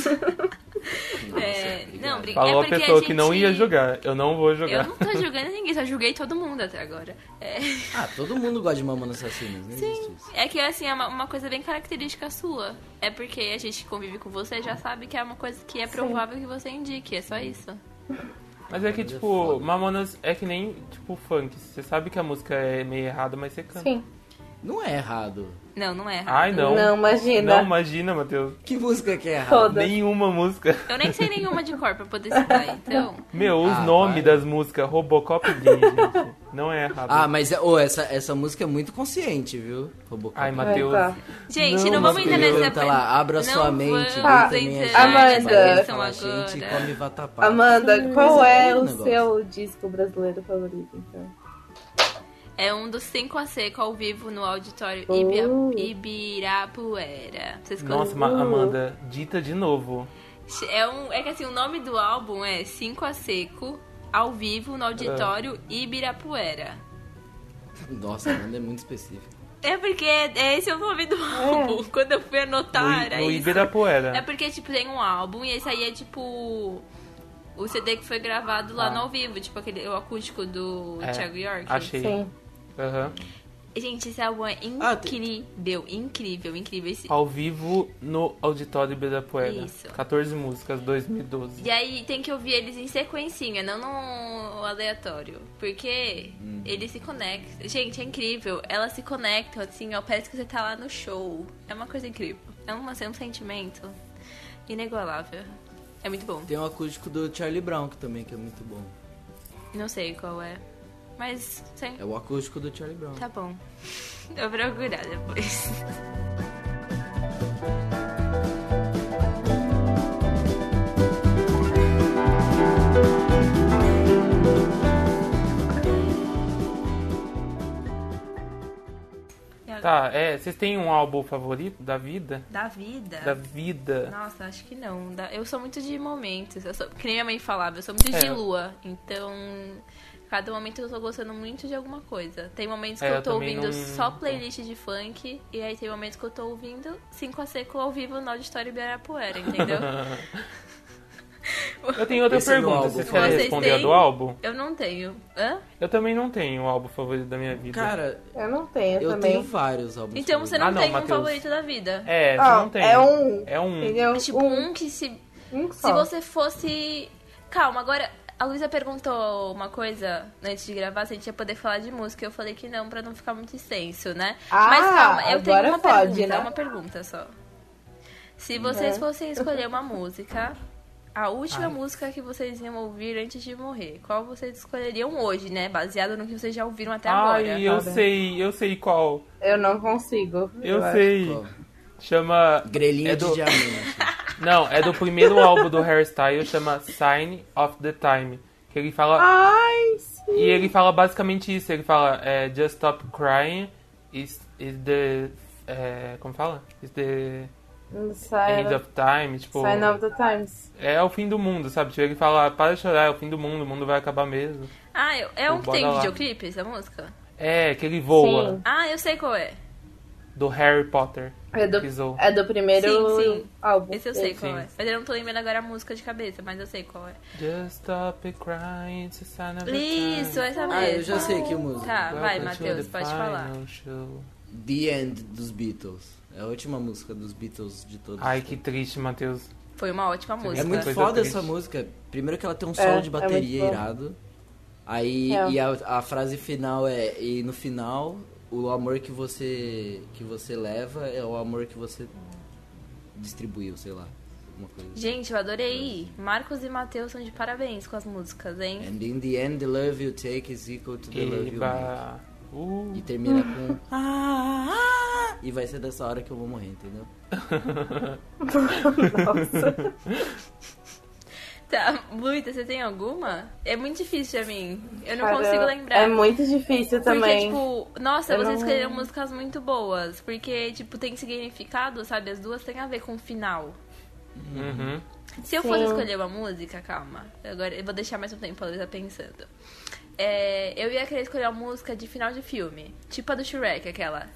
Não, Falou porque a pessoa que gente- não ia jogar. Eu não vou Eu jogar. não tô julgando ninguém, só julguei todo mundo até agora. Ah, todo mundo gosta de Mamonas Assassinas, não existe isso. É que, assim, é uma coisa bem característica sua. É porque a gente que convive com você já sabe que é uma coisa que é provável que você indique. É só isso. Mas é que, Mas é tipo, foda. Mamonas é que nem, tipo, funk. Você sabe que a música é meio errada, mas você canta. Sim. Não é errado. Não, não é errado. Ai, não. Não, imagina. Não, imagina, Matheus. Que música que é errada? Todas. Nenhuma música. Eu nem sei nenhuma de cor pra poder citar, então... Meu, os Ah, nomes vai. das músicas, Robocop Gay, gente. Não é errado. Ah, mas essa música é muito consciente, viu? Robocop. Ai, Matheus. Tá. Gente, Não, não vamos mas entrar nessa... Canta lá, abra Não sua vamos mente, Tá. grita minha entrar nessa gente, questão fala gente e agora. come vatapá. Amanda, qual é o negócio. seu disco brasileiro favorito, então? É um dos 5 a seco ao vivo no auditório Ibirapuera. Vocês Nossa, conhecem? Amanda, dita de novo. É que assim, o nome do álbum é 5 a seco ao vivo no auditório Ibirapuera. Nossa, Amanda é muito específico. É porque esse é o nome do álbum. Quando eu fui anotar, era No isso. Ibirapuera. É porque, tipo, tem um álbum e esse aí é, tipo, o CD que foi gravado lá no ao vivo. Tipo, o acústico do É, Thiago York. Achei. Sim. Aham. Gente, esse álbum é Ah, incrível, incrível. Esse... Ao vivo no Auditório Ibirapuera. Isso. 14 músicas, 2012. E aí tem que ouvir eles em sequencinha, não no aleatório. Porque eles se conectam. Gente, é incrível. Elas se conectam, assim, ó. Parece que você tá lá no show. É uma coisa incrível. É um sentimento inigualável. É muito bom. Tem um acústico do Charlie Brown que também que é muito bom. Não sei qual é. Mas, sim, É o acústico do Charlie Brown. tá bom. Eu vou procurar depois. Tá, vocês têm um álbum favorito da vida? Da vida? Da vida. Nossa, acho que não. Eu sou muito de momentos. Que nem minha mãe falava, eu sou muito de lua. Então, cada momento eu tô gostando muito de alguma coisa. Tem momentos que eu tô também ouvindo não- só playlist de funk. E aí tem momentos que eu tô ouvindo 5 a seco ao vivo no Auditório Ibirapuera, entendeu? Eu tenho outra Esse é meu pergunta. álbum Vocês favorito. querem Vocês responder a têm? do álbum? Eu não tenho. Hã? Eu também não tenho um álbum favorito da minha vida. Cara, Eu não tenho eu também. tenho vários álbuns. Então você não Ah, não, tem um Matheus. favorito da vida. Você Ah, não tem. é um. É um. Entendeu? Tipo, um que se só. você fosse... Calma, agora... A Luísa perguntou uma coisa antes de gravar, se a gente ia poder falar de música. Eu falei que não, pra não ficar muito extenso, né? Ah, Mas calma, eu tenho agora uma pode, pergunta, né? uma pergunta só. Se vocês fossem escolher uma música, a última música que vocês iam ouvir antes de morrer, qual vocês escolheriam hoje, né? Baseado no que vocês já ouviram até agora. Ai, eu sei qual. Eu não consigo. Eu acho. sei. Qual? Chama... Grelhinho É de do- diamante. Não, é do primeiro álbum do Hairstyle, chama Sign of the Time. Que ele fala... Ai, sim. E ele fala basicamente isso. Ele fala, just stop crying is the... como fala? Is the end of time. Tipo, Sign of the Times. é o fim do mundo, sabe? Tipo, ele fala, para de chorar, é o fim do mundo vai acabar mesmo. Ah, é um que Bora tem lá. videoclipe, essa música? É, que ele voa. Sim. Ah, eu sei qual é. Do Harry Potter. É do primeiro Sim, sim. álbum. Esse eu sei Sim. qual é. Mas eu não tô lembrando agora a música de cabeça, mas eu sei qual é. Just stop crying, it's a sign of the time. Isso, essa mesmo. Ah, eu já sei que música. Tá, vai, Welcome to Matheus, the pode falar. final show. The End dos Beatles. É a última música dos Beatles de todos. Ai, que triste, Matheus. Foi uma ótima música. É muito Coisa foda triste. essa música. Primeiro que ela tem um solo de é bateria muito bom. irado. Aí É. e a frase final é: e no final, o amor que você leva é o amor que você distribuiu, sei lá. Alguma coisa. Gente, eu adorei. Marcos e Matheus são de parabéns com as músicas, hein? And in the end, the love you take is equal to the love you make. Eba. E termina com e vai ser dessa hora que eu vou morrer, entendeu? Nossa. Tá, Luíta, você tem alguma? É muito difícil pra mim. Eu não Cara, consigo lembrar. É muito difícil também. Porque, tipo, nossa, Eu vocês não- escolheram músicas muito boas. Porque, tipo, tem significado, sabe? As duas têm a ver com o final. Uhum. Se eu Sim. fosse escolher uma música, calma. Agora eu vou deixar mais um tempo pra Luísa pensando. Eu ia querer escolher uma música de final de filme. Tipo a do Shrek, aquela.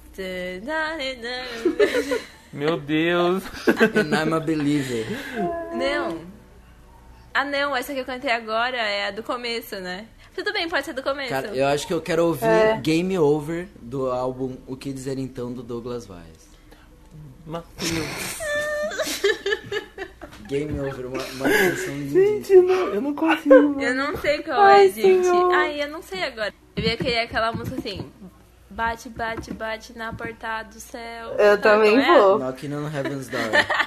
Meu Deus. And I'm a believer. Não. Ah, não, essa que eu cantei agora é a do começo, né? Tudo bem, pode ser do começo. Cara, eu acho que eu quero ouvir É. Game Over do álbum O Que Dizer Então, do Douglas Weiss. Matheus. Game Over, uma canção lindíssima. Eu não consigo. Eu não sei qual Ai, é, gente. senhor. Ai, eu não sei agora. Eu ia querer aquela música assim. Bate, bate, bate na porta do céu. Eu Sabe também qual é? vou. Knocking on Heaven's Door.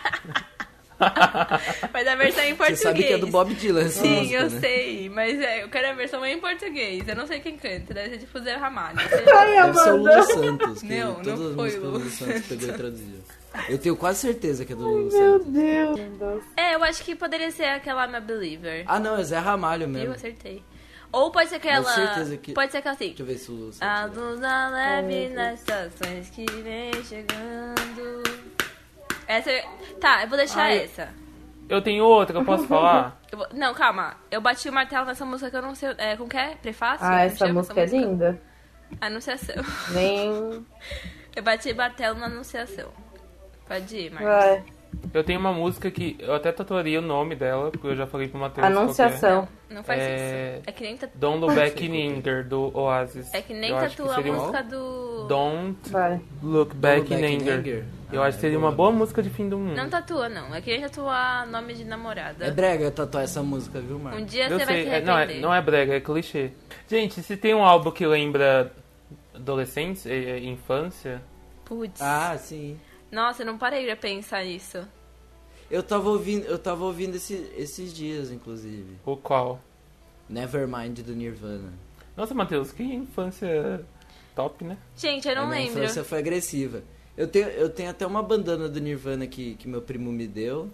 Mas a versão em Você português. sabe que é do Bob Dylan essa Sim, música, eu né? sei. Mas eu quero a versão em português. Eu não sei quem canta. Deve ser tipo Zé Ramalho. Ai, Deve ser o Amanda. Lulu Santos, que Não, todas não as foi músicas o do Lulu Lulu Santos Santos. pegou e traduziu. Eu tenho quase certeza que é do Lulu Meu Santos. Deus. Eu acho que poderia ser aquela I'm a Believer. Ah, não, é Zé Ramalho Viu? mesmo. Acertei. Ou pode ser aquela. Tenho certeza que- Pode ser aquela assim. Deixa eu ver se o Lulu A Santos... luz da leve nas estações que vem chegando. Essa. Tá, eu vou deixar Ai. essa. Eu tenho outra, eu posso falar? Não, calma. Eu bati o martelo nessa música que eu não sei. Como que é? Prefácio? Ah, Como essa chama música é linda. Anunciação. Nem. Eu bati o martelo na anunciação. Pode ir, Marcos. Vai. Eu tenho uma música que eu até tatuaria o nome dela, porque eu já falei pro Matheus. Anunciação. Não faz É- isso. É que nem Don't Look Back in Anger, do Oasis. É que nem Eu acho tatua a seria um- música do. Don't Vai. Look Back Back in in Anger. Anger. Eu Ah, acho que é seria boa. uma boa música de fim do mundo. Não tatua, não. É que nem tatuar nome de namorada. É brega tatuar essa música, viu, Marcos? Um dia Eu você vai sei, se não, arrepender. não é brega, é clichê. Gente, se tem um álbum que lembra adolescentes, infância, Putz. Ah, sim. Nossa, eu não parei pra pensar nisso. Eu tava ouvindo esses dias, inclusive. o qual? Nevermind do Nirvana. Nossa, Matheus, que infância top, né? Gente, eu não A minha lembro. infância foi agressiva. Eu tenho até uma bandana do Nirvana que meu primo me deu.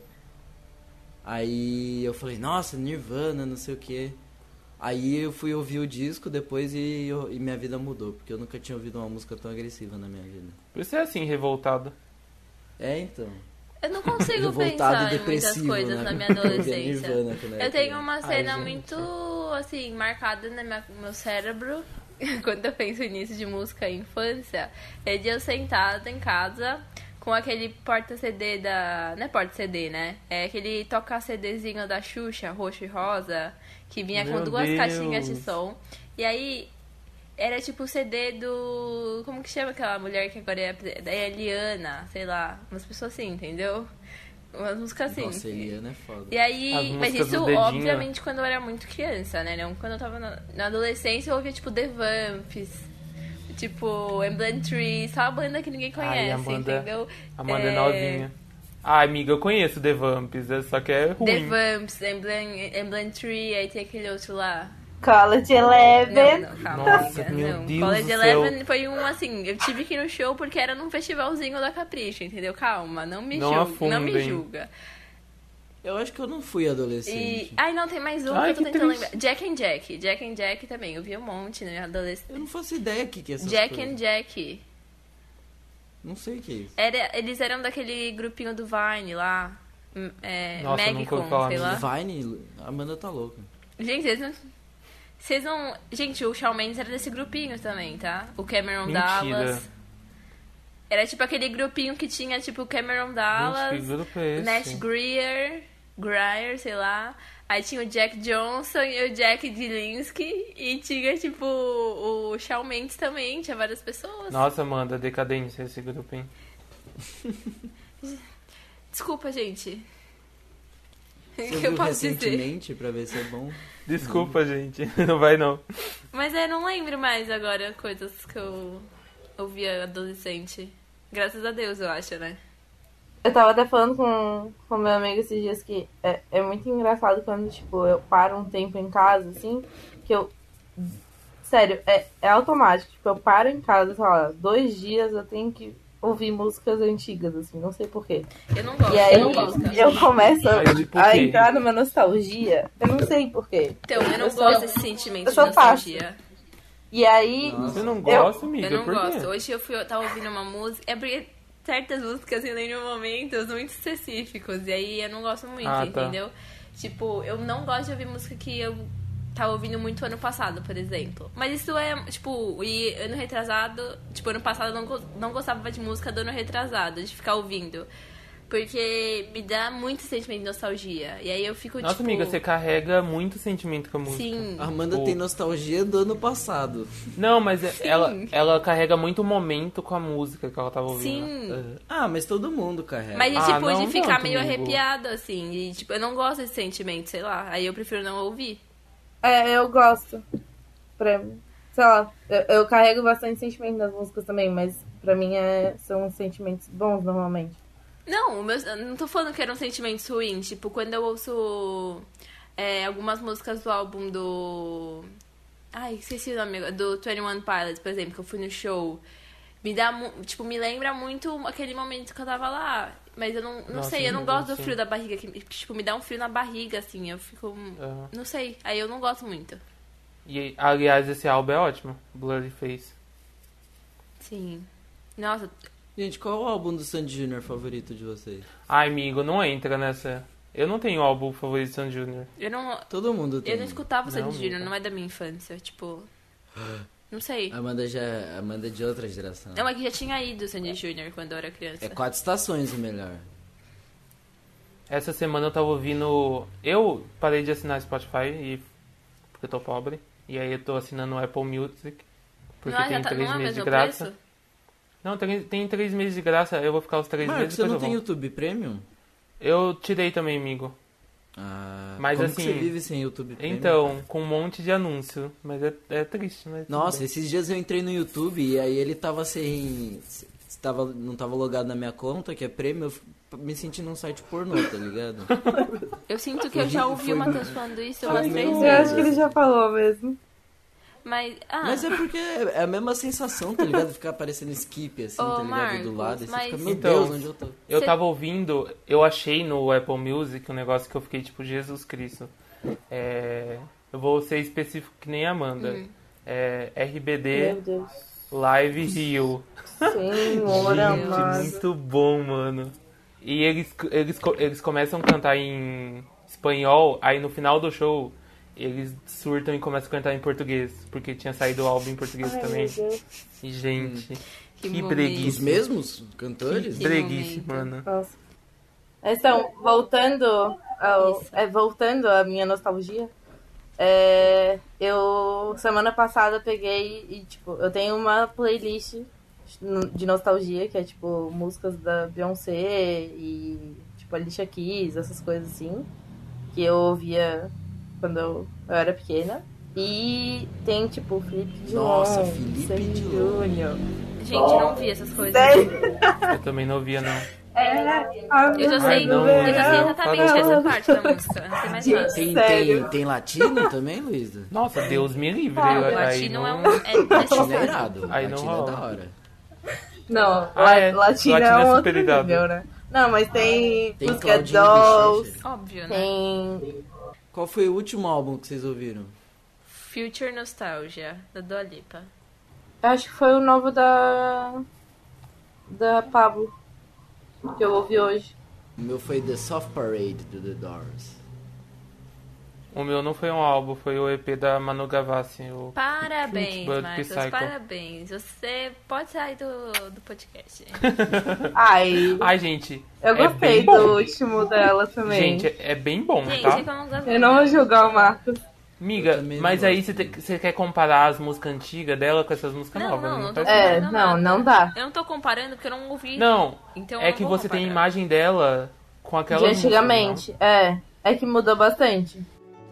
Aí eu falei, nossa, Nirvana, não sei o que. Aí eu fui ouvir o disco depois e minha vida mudou, porque eu nunca tinha ouvido uma música tão agressiva na minha vida. Por isso é assim, revoltado. É, então. Eu não consigo Revoltado e pensar em muitas depressivo, coisas né? na minha Eu ouvia adolescência. Nirvana quando era Eu tenho criança. uma cena gente. muito, assim, marcada no meu cérebro. Quando eu penso nisso de música e infância, é de eu sentada em casa com aquele porta-CD da... Não é porta-CD, né? É aquele toca-CDzinho da Xuxa, roxo e rosa, que vinha com Meu 2 Deus. caixinhas de som. E aí, era tipo o CD do... Como que chama aquela mulher que agora é Eliana, sei lá. Umas pessoas assim, entendeu? Umas músicas assim. Nossa, Eliana é foda. E aí, As mas músicas isso, do dedinho. obviamente, quando eu era muito criança, né? Não quando eu tava na adolescência, eu ouvia, tipo, The Vamps, tipo, Emblem Tree, só a banda que ninguém conhece, Ai, Amanda- entendeu? Amanda é novinha. Ah, amiga, eu conheço The Vamps, só que é The ruim. Vamps, Emblem Tree, aí tem aquele outro lá. College Eleven. Não, calma, Nossa, amiga, meu não. Deus College do céu. Eleven foi um, assim, eu tive que ir no show porque era num festivalzinho da Capricho, entendeu? Calma, não me Não julga, não me afundem. julga. Eu acho que eu não fui adolescente. Ai, não, tem mais um Ai, que eu tô que tentando triste. lembrar. Jack and Jack também, eu vi um monte na minha adolescência. Eu não faço ideia o que é essas Jack coisas. and Jack. Não sei o que é isso. Eles eram daquele grupinho do Vine lá. Nossa, eu nunca ouvi falar sei lá. Vine, a Amanda tá louca. Gente, vocês não... Gente, o Shawn Mendes era desse grupinho também, tá? O Cameron Mentira. Dallas. Era tipo aquele grupinho que tinha, tipo, o Cameron Gente, Dallas, que grupo é esse? Nash Grier, sei lá. Aí tinha o Jack Johnson e o Jack Dilinsky. E tinha, tipo, o Shawn Mendes também. Tinha várias pessoas. Nossa, Amanda, decadência esse grupo, hein? Desculpa, gente. O Você que eu viu posso dizer? recentemente pra ver se é bom? Desculpa, gente. Não vai, não. Mas eu não lembro mais agora coisas que eu ouvia adolescente. Graças a Deus, eu acho, né? Eu tava até falando com meu amigo esses dias que é muito engraçado quando, tipo, eu paro um tempo em casa, assim, que eu... Sério, é automático. Tipo, eu paro em casa, sei lá, 2 dias eu tenho que ouvir músicas antigas, assim, não sei porquê. Eu não gosto. E aí eu gosto. eu começo Mas por a quê? entrar numa nostalgia. Eu não sei porquê. Então, eu não Eu sou- gosto desse sentimento eu de sou nostalgia. E aí. Você não gosta, amiga? Eu não Por quê? gosto. Hoje eu tava ouvindo uma música. É porque certas músicas eu lembro momentos muito específicos. E aí eu não gosto muito, Ah, tá. entendeu? Tipo, eu não gosto de ouvir música que eu tava ouvindo muito ano passado, por exemplo. Mas isso é, tipo, e ano retrasado. Tipo, ano passado eu não gostava de música do ano retrasado, de ficar ouvindo. Porque me dá muito sentimento de nostalgia. E aí eu fico, Nossa, tipo... amiga, você carrega muito sentimento com a música. Sim. A Amanda Pô. tem nostalgia do ano passado. Não, mas ela carrega muito momento com a música que ela tava ouvindo. Sim. Ah, mas todo mundo carrega. Mas, Ah, tipo, não de ficar tanto, meio amigo. arrepiado, assim. E, tipo, eu não gosto desse sentimento, sei lá. Aí eu prefiro não ouvir. Eu gosto. Sei lá, eu carrego bastante sentimento nas músicas também, mas pra mim são sentimentos bons normalmente. Não, eu não tô falando que eram sentimentos ruins. Tipo, quando eu ouço algumas músicas do álbum do... Ai, esqueci o nome. Do 21 Pilots, por exemplo, que eu fui no show. Me dá, tipo, me lembra muito aquele momento que eu tava lá. Mas eu não Nossa, sei, eu não gosto do sim. frio da barriga. Que, tipo, me dá um frio na barriga, assim. Eu fico... Não sei. Aí eu não gosto muito. E, aliás, esse álbum é ótimo. Blurry Face. Sim. Nossa, Gente, qual é o álbum do Sandy Jr. favorito de vocês? Ai, amigo, não entra nessa. Eu não tenho álbum favorito de Sandy Jr. eu não... Todo mundo tem. Eu não escutava o Não, Sandy Jr., amiga. não é da minha infância. Tipo... Não sei. Amanda é de outra geração. Não, é que já tinha ido o Sandy Jr. quando eu era criança. É 4 estações o melhor. Essa semana eu tava ouvindo... Eu parei de assinar Spotify porque eu tô pobre. E aí eu tô assinando o Apple Music. Porque não, tem já tá, 3 não é meses de mesmo graça. preço? Não, tem 3 meses de graça. Eu vou ficar os 3 Marcos, meses você depois não eu tem volto. YouTube Premium? Eu tirei também, amigo. Ah, Mas como assim, que você vive sem YouTube Premium? Então, com um monte de anúncio. Mas é triste, mas... tudo Nossa, bem. esses dias eu entrei no YouTube e aí ele tava não tava logado na minha conta, que é Premium, eu me senti num site pornô, tá ligado? Eu sinto que eu já ouvi o Matheus falando isso umas Ai, 3 não. Eu vezes. acho que ele já falou mesmo. Mas, Mas é porque é a mesma sensação, tá ligado? Ficar aparecendo skip assim, Ô, tá ligado? Marcos, Do lado. E você mas- fica, meu Então, Deus, onde eu tô? Eu Cê- tava ouvindo, eu achei no Apple Music um negócio que eu fiquei tipo, Jesus Cristo. Eu vou ser específico que nem a Amanda. RBD Meu Deus. Live Rio. Senhor Gente, amado. muito bom, mano. E eles começam a cantar em espanhol, aí no final do show eles surtam e começam a cantar em português, porque tinha saído o álbum em português Ai, também. meu Deus. E, gente, Que que momento. breguice. Os mesmos cantores? Que Breguice, momento. mano. Nossa. Então, voltando à minha nostalgia, eu semana passada peguei e, tipo, eu tenho uma playlist de nostalgia, que é, tipo, músicas da Beyoncé e, tipo, Alicia Keys, essas coisas assim, que eu ouvia quando eu era pequena. E tem, tipo, Felipe Dilon, Nossa, Felipe Sandy Dilon. Júnior. Gente, não vi essas coisas. Eu também não ouvia, não. Eu já sei, não, eu já sei não, exatamente fala. essa parte da música. Não sei mais nada. Sério? Tem latino também, Luísa? Nossa, Deus me livre. O aí latino não... é um... Latino é necessário. irado. Aí não Latino é rola. da hora. Não, É. Latina Latina é é um outro super ligado. nível, né? Não, mas tem Tem música Claudinho Dolls, Bochecha. Óbvio, né? tem... Qual foi o último álbum que vocês ouviram? Future Nostalgia, da Dua Lipa. Acho que foi o novo da Pablo, que eu ouvi hoje. O meu foi The Soft Parade do The Doors. O meu não foi um álbum, foi o EP da Manu Gavassi. O... Parabéns, Fruit Bud Marcos. Psycho. Parabéns. Você pode sair do podcast. Ai, gente, eu é gostei bem bom. do último dela também. Gente, é bem bom, Gente, tá? é que eu não gosto. Eu não vou julgar o Marcos. Amiga, também não mas aí gosto. você quer comparar as músicas antigas dela com essas músicas Não, novas? não, não faz tô sentido. comparando Não dá. Eu não tô comparando porque eu não ouvi. Não, Então eu é não que vou você tem comparar. imagem dela com aquela De música, antigamente, é que mudou bastante.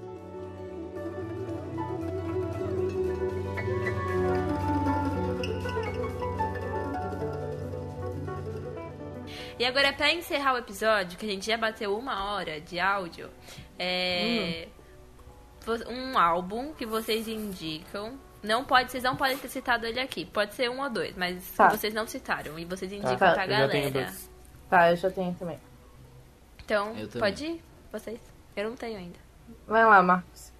E agora, pra encerrar o episódio, que a gente já bateu 1 hora de áudio, um álbum que vocês indicam Vocês não podem ter citado ele aqui. Pode ser um ou dois, mas Tá. vocês não citaram. E vocês indicam Tá, pra eu já tenho galera. dois. Tá, eu já tenho também. Então, Eu também. pode ir, vocês. Eu não tenho ainda. Vai lá, Marcos.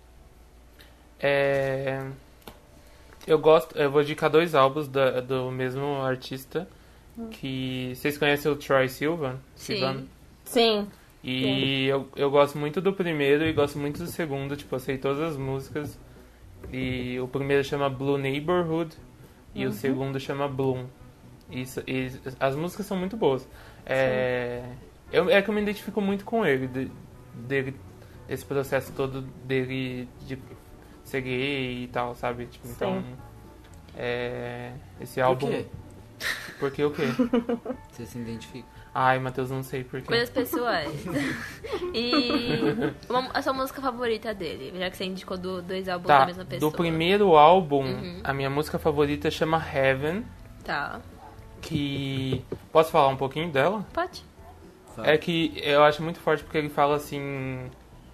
Eu vou indicar 2 álbuns do mesmo artista. Que vocês conhecem o Troy Sivan? Sim. Sim. E eu gosto muito do primeiro e gosto muito do segundo. Tipo, eu sei todas as músicas. E o primeiro chama Blue Neighborhood e o segundo chama Bloom. E as músicas são muito boas. É que eu me identifico muito com ele, esse processo todo dele de ser gay e tal, sabe? Tipo, então, esse álbum... Por quê? Porque o quê? Você se identifica? Ai, Matheus, não sei por quê. Coisas pessoais. E a sua música favorita dele? Já que você indicou dois álbuns da Tá, mesma pessoa. do primeiro álbum, a minha música favorita chama Heaven, Tá. que... Posso falar um pouquinho dela? Pode. É que eu acho muito forte porque ele fala assim...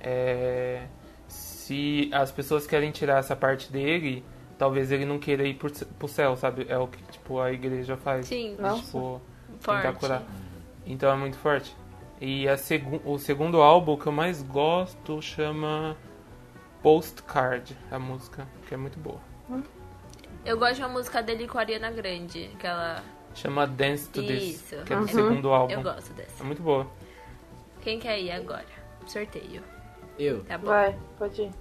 se as pessoas querem tirar essa parte dele, talvez ele não queira ir pro céu, sabe? É o que, tipo, a igreja faz. Sim. Nossa. Tipo, tentar Forte. curar. Então é muito forte. E o segundo álbum que eu mais gosto chama Postcard, a música, que é muito boa. Eu gosto de uma música dele com a Ariana Grande, aquela... Chama Dance to This, Isso. que é do segundo álbum. Eu gosto dessa. É muito boa. Quem quer ir agora? Sorteio. Eu. Tá bom. Vai, pode ir.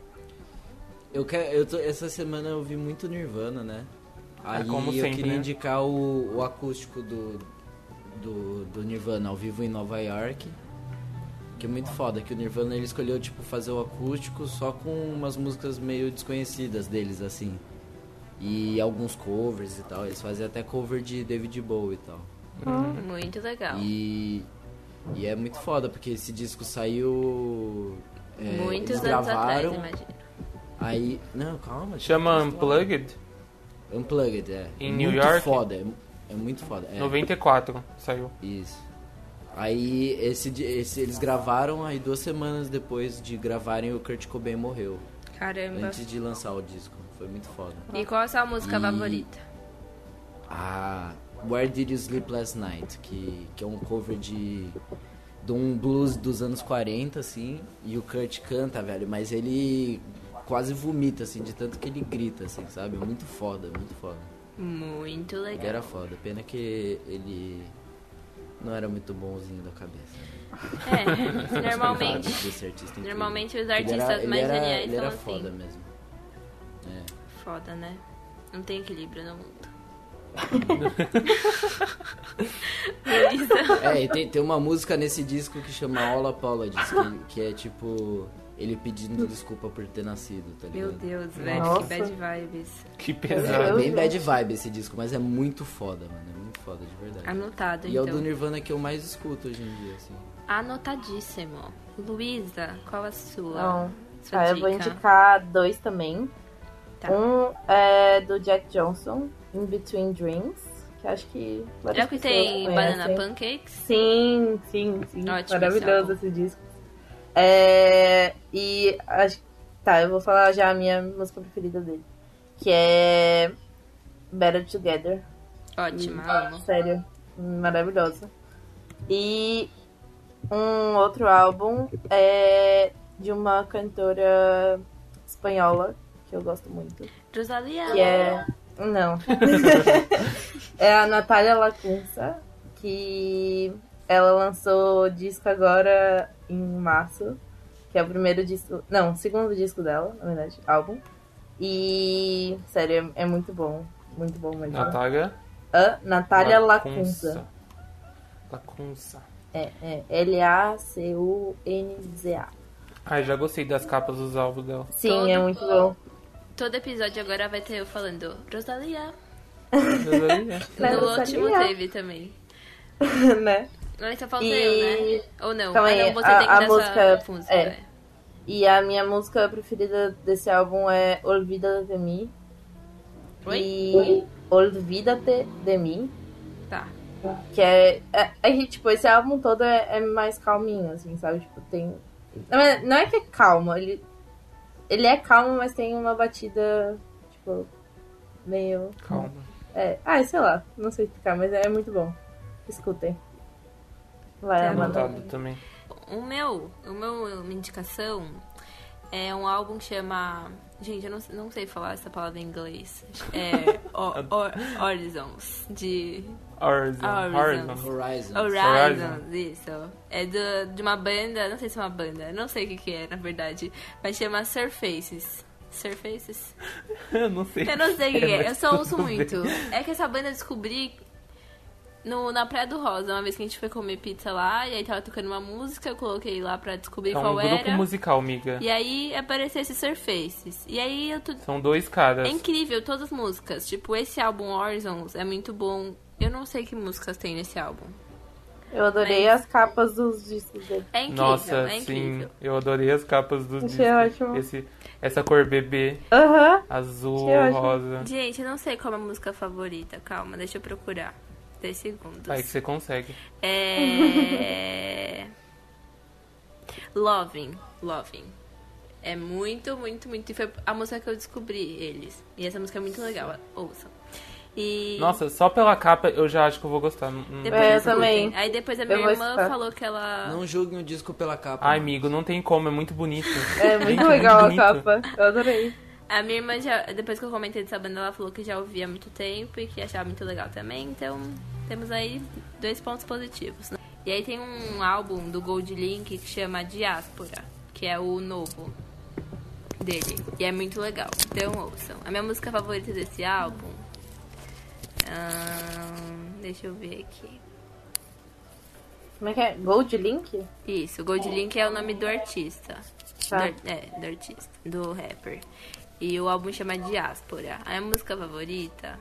Essa semana eu vi muito Nirvana, né? Aí como eu sempre, queria né? indicar o acústico do Nirvana ao vivo em Nova York. Que é muito foda, que o Nirvana ele escolheu tipo fazer o acústico só com umas músicas meio desconhecidas deles, assim. E alguns covers e tal. Eles fazem até cover de David Bowie e tal. Muito legal. E é muito foda, porque esse disco saiu... Muitos eles anos atrás, gravaram, imagino. aí... Não, calma. Chama Unplugged, Unplugged, Em muito New York? Foda, é muito foda. 94 saiu. Isso. Aí eles gravaram, aí 2 semanas depois de gravarem o Kurt Cobain morreu. Caramba. Antes de lançar o disco. Foi muito foda. E qual é a sua música favorita? Where Did You Sleep Last Night? Que é um cover de um blues dos anos 40, assim. E o Kurt canta, velho, mas ele quase vomita, assim, de tanto que ele grita, assim, sabe? Muito foda, muito foda. Muito Ele legal. era foda. Pena que ele não era muito bonzinho da cabeça. Normalmente... Desse artista incrível. Normalmente os Ele artistas mais geniais ele são era assim. foda mesmo. Foda, né? Não tem equilíbrio no mundo. E tem uma música nesse disco que chama All Apologies, que é tipo ele pedindo desculpa por ter nascido, tá ligado? Meu Deus, velho, Nossa. que bad vibes. Que É pesado. bem bad vibe esse disco, mas é muito foda, mano. É muito foda, de verdade. Anotado, E é o então. do Nirvana que eu mais escuto hoje em dia, assim. Anotadíssimo. Luísa, qual a sua? Então, Sua eu vou dica? indicar 2 também. Tá. Um é do Jack Johnson, In Between Dreams, que acho que É várias o que pessoas tem conhecem. Banana Pancakes? Sim. Ótimo Maravilhoso esse esse disco. E eu vou falar já a minha música preferida dele, que é Better Together. Ótima, amo. Sério, maravilhosa. E um outro álbum é de uma cantora espanhola que eu gosto muito, Rosalia. que é... Não. É a Natália Lacunza, que ela lançou disco agora em março, que é o primeiro disco... Não, o segundo disco dela, na verdade, álbum. E, sério, é muito bom mesmo. Natália Lacunza. Lacunza. Lacunza. Ai, já gostei das capas dos álbuns dela. Sim, é muito bom. Todo episódio agora vai ter eu falando Rosalia. Rosalia. Né, No último Rosalia. teve também. Né? Mas só falta E- eu, né? Ou não? Calma aí, Não, você tem que a dar música- essa música. é. E a minha música preferida desse álbum é Olvídate de mim. Oi? E Olvídate de mim. Tá. Que que, tipo, esse álbum todo é mais calminho, assim, sabe? Tipo, tem... Não é que é calmo, ele é calmo, mas tem uma batida, tipo, meio... Calma. Sei lá, não sei explicar, mas é muito bom. Escutem. Vai, Tá Amanda. Anotado também. Minha indicação é um álbum que chama... Gente, eu não sei falar essa palavra em inglês. É Horizons, de... Horizons, isso. É de uma banda, não sei se é uma banda, não sei o que é, na verdade. Mas chama Surfaces. Surfaces? Eu não sei. Eu não sei o que é, mas eu só ouço tudo muito. bem. É que essa banda eu descobri na Praia do Rosa, uma vez que a gente foi comer pizza lá, e aí tava tocando uma música, eu coloquei lá pra descobrir É um qual grupo era. musical, amiga. E aí apareceu esse Surfaces. E aí São dois caras. é incrível, todas as músicas. Tipo, esse álbum Horizons é muito bom. Eu não sei que músicas tem nesse álbum. Eu adorei as capas dos discos dele. É incrível, Nossa, é incrível. sim. Eu adorei as capas dos Achei discos. ótimo. Essa cor bebê, Aham. azul, Achei ótimo. rosa. Gente, eu não sei qual é a música favorita. Calma, deixa eu procurar. 10 segundos. Vai que você consegue. Loving. É muito, muito, muito. E foi a música que eu descobri eles. E essa música é muito legal. Ouçam. E Nossa, só pela capa eu já acho que eu vou gostar. depois eu escutem. também. Aí depois a Eu minha vou irmã escutar. falou que ela... Não julguem o disco pela capa. Ai, amigo, não tem como, é muito bonito. É muito Gente, legal bonito. a capa. Eu adorei. A minha irmã, depois que eu comentei dessa banda, ela falou que já ouvia há muito tempo e que achava muito legal também. Então, temos aí 2 pontos positivos, né? E aí tem um álbum do Gold Link que chama Diáspora, que é o novo dele. E é muito legal. Então, ouçam. A minha música favorita desse álbum... deixa eu ver aqui. Como é que é? Gold Link? Isso, o Gold Link é o nome do artista. Tá. Do artista, do rapper. E o álbum chama Diáspora. A minha música favorita...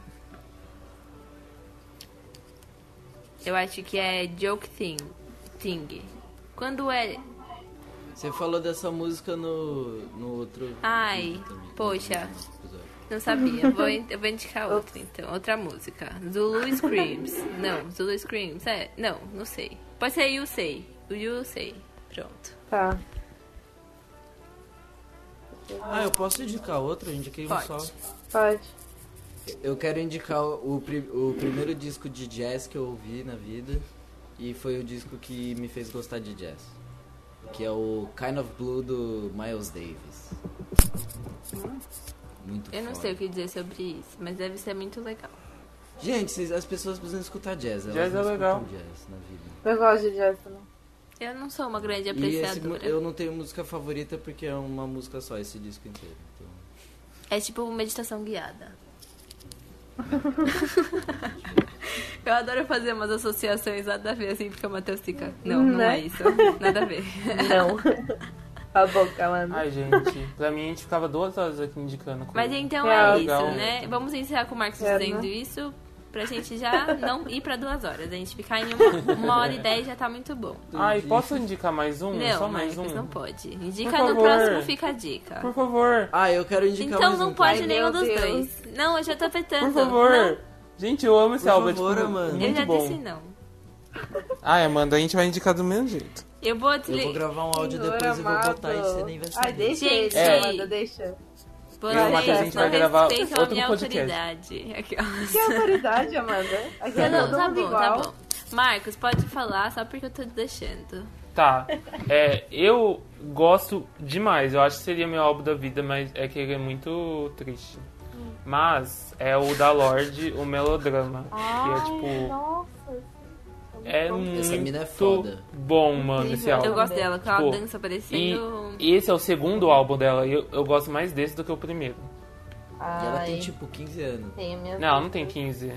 Eu acho que é Joke Thing. Quando é... Você falou dessa música no outro. Ai, vídeo também, poxa. no episódio. Não sabia. Eu vou indicar outra, então. Outra música. Zulu Screams. Não, Zulu Screams. Não sei. Pode ser You Say. O You Say. Pronto. Tá. Ah, eu posso indicar outra? Eu indiquei Pode. um só. Pode. Eu quero indicar o primeiro disco de jazz que eu ouvi na vida. E foi o disco que me fez gostar de jazz. Que é o Kind of Blue do Miles Davis. Muito Eu não foda. sei o que dizer sobre isso, mas deve ser muito legal. Gente, as pessoas precisam escutar jazz. Elas Jazz não é legal. escutam jazz na vida. Eu gosto de jazz também. Eu não sou uma grande E apreciadora. eu não tenho música favorita porque é uma música só, esse disco inteiro. Então... É tipo meditação guiada. Eu adoro fazer umas associações nada a ver, assim, porque o Matheus fica... Não Né? é isso. Nada a ver. Não. A boca, mano. Ai, gente, pra mim a gente ficava 2 horas aqui indicando coisa. Mas então É é legal. isso, né? Vamos encerrar com o Marcos É, dizendo né? isso, pra gente já não ir pra 2 horas. A gente ficar em 1h10 já tá muito bom. Ai, posso indicar mais um? Não, Só mais Marcos, um? não pode. Indica Por no favor. próximo, fica a dica. Por favor, Ah, eu quero indicar Então mais não um. pode Ai, nenhum meu dos Deus. dois. Não, eu já tô afetando. por favor. Não, Gente, eu amo esse Por álbum, é, favor, tipo, Amanda. eu muito já bom. disse não. Ai, Amanda, a gente vai indicar do mesmo jeito. Eu vou Eu vou desligar. gravar um áudio Senhor depois e vou amado. botar e você nem vai saber. Ai, deixa Gente, ele, é. Amanda, deixa. Eu e o Matheus, a Vocês gente não vai gravar respeitam a outro minha podcast. autoridade. Aquelas. Que autoridade, Amanda? Aqui é Não, todo tá mundo bom, igual. tá bom. Marcos, pode falar só porque eu tô deixando. Tá, eu gosto demais, eu acho que seria meu álbum da vida, mas é que ele é muito triste. Mas é o da Lorde, o Melodrama, que é tipo... Nossa. É Essa muito mina é foda. bom, mano, esse álbum. Eu gosto dela, com ela Tipo, dança parecendo... E esse é o segundo álbum dela, e eu gosto mais desse do que o primeiro. E ela tem tipo 15 anos. Tem minhas Não, ela não dúvidas. tem 15.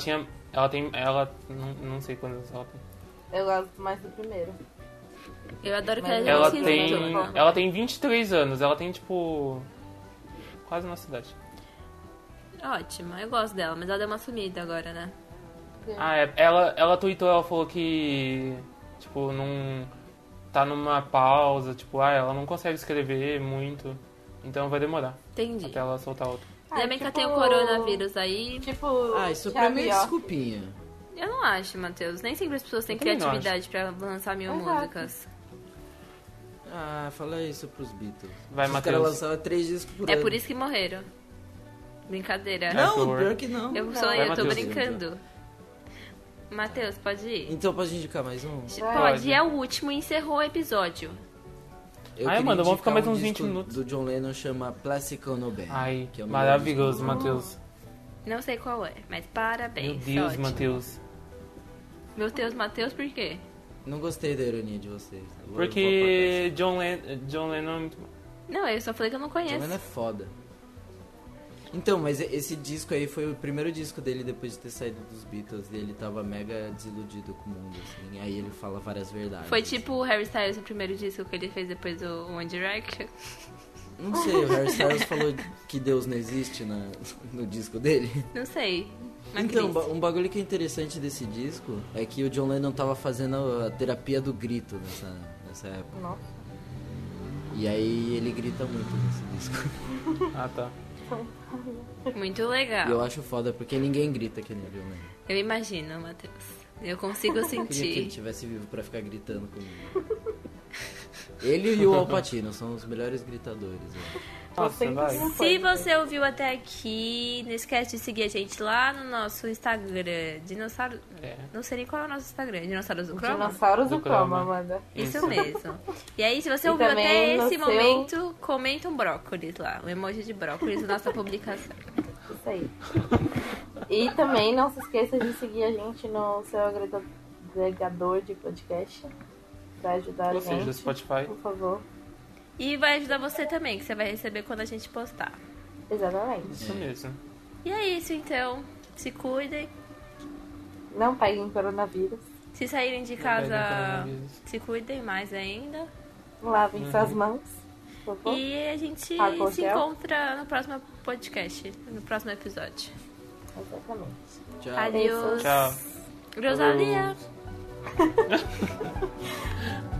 Não sei quantos ela tem. Eu gosto mais do primeiro. Eu adoro que Mas ela Ela se tem, escutou. ela tem 23 anos, ela tem tipo... quase na cidade. Ótima, eu gosto dela, mas ela deu uma sumida agora, né? Ah, ela tweetou, ela falou que, tipo, não tá numa pausa, tipo, ela não consegue escrever muito, então vai demorar Entendi. até ela soltar outra. Ainda bem que eu tipo- tenho coronavírus aí. Tipo, Ah, isso pra mim é Xavi, ó. desculpinha. Eu não acho, Matheus. Nem sempre as pessoas têm Eu também não criatividade pra lançar mil Exato. músicas. Ah, fala isso pros Beatles. Vai, Os Matheus. caras lançavam 3 discos por É ano. por isso que morreram. Brincadeira. Não, pior que não. Eu tô brincando. Matheus, pode ir? Então pode indicar mais um? Pode, é o último e encerrou o episódio. Mano, vamos ficar mais uns disco 20 minutos. Do John Lennon chama Plastic Ono Band. Ai, que é o maravilhoso, Matheus. Não sei qual é, mas parabéns. Meu Deus, Matheus. Meu Deus, Matheus, por quê? Não gostei da ironia de vocês. Porque John Lennon é muito... Não, eu só falei que eu não conheço. John Lennon é foda. Então, mas esse disco aí foi o primeiro disco dele depois de ter saído dos Beatles. E ele tava mega desiludido com o mundo, assim. Aí ele fala várias verdades. Foi tipo o Harry Styles, o primeiro disco que ele fez depois do One Direction? Não sei, o Harry Styles falou que Deus não existe no disco dele. Não sei. Então, um bagulho que é interessante desse disco é que o John Lennon tava fazendo a terapia do grito nessa época. Nossa. E aí ele grita muito nesse disco. Ah, tá. Muito legal. E eu acho foda porque ninguém grita que nem o John Lennon. Eu imagino, Matheus. Eu consigo Eu queria que ele sentir. estivesse vivo pra ficar gritando comigo. Ele e o Al Pacino são os melhores gritadores. Nossa, vai. Se você ouviu até aqui, não esquece de seguir a gente lá no nosso Instagram. Dinossauro. Não sei nem qual é o nosso Instagram. Dinossauros do Croma? Dinossauros do Croma, Croma. Amanda. Isso mesmo. E aí, se você E ouviu também até no esse seu- momento, comenta um brócolis lá. Um emoji de brócolis na nossa publicação. Isso aí. E também não se esqueça de seguir a gente no seu agregador de podcast. Pra ajudar a Ou gente. seja, Spotify. Por favor. E vai ajudar você também, que você vai receber quando a gente postar. Exatamente. Isso mesmo. E é isso, então. Se cuidem. Não peguem coronavírus. Se saírem de peguem casa, coronavírus. se cuidem mais ainda. Lavem suas mãos. Por favor. E a gente Álcool se gel. encontra no próximo podcast, no próximo episódio. Exatamente. Tchau. Adeus. Tchau. Rosalia.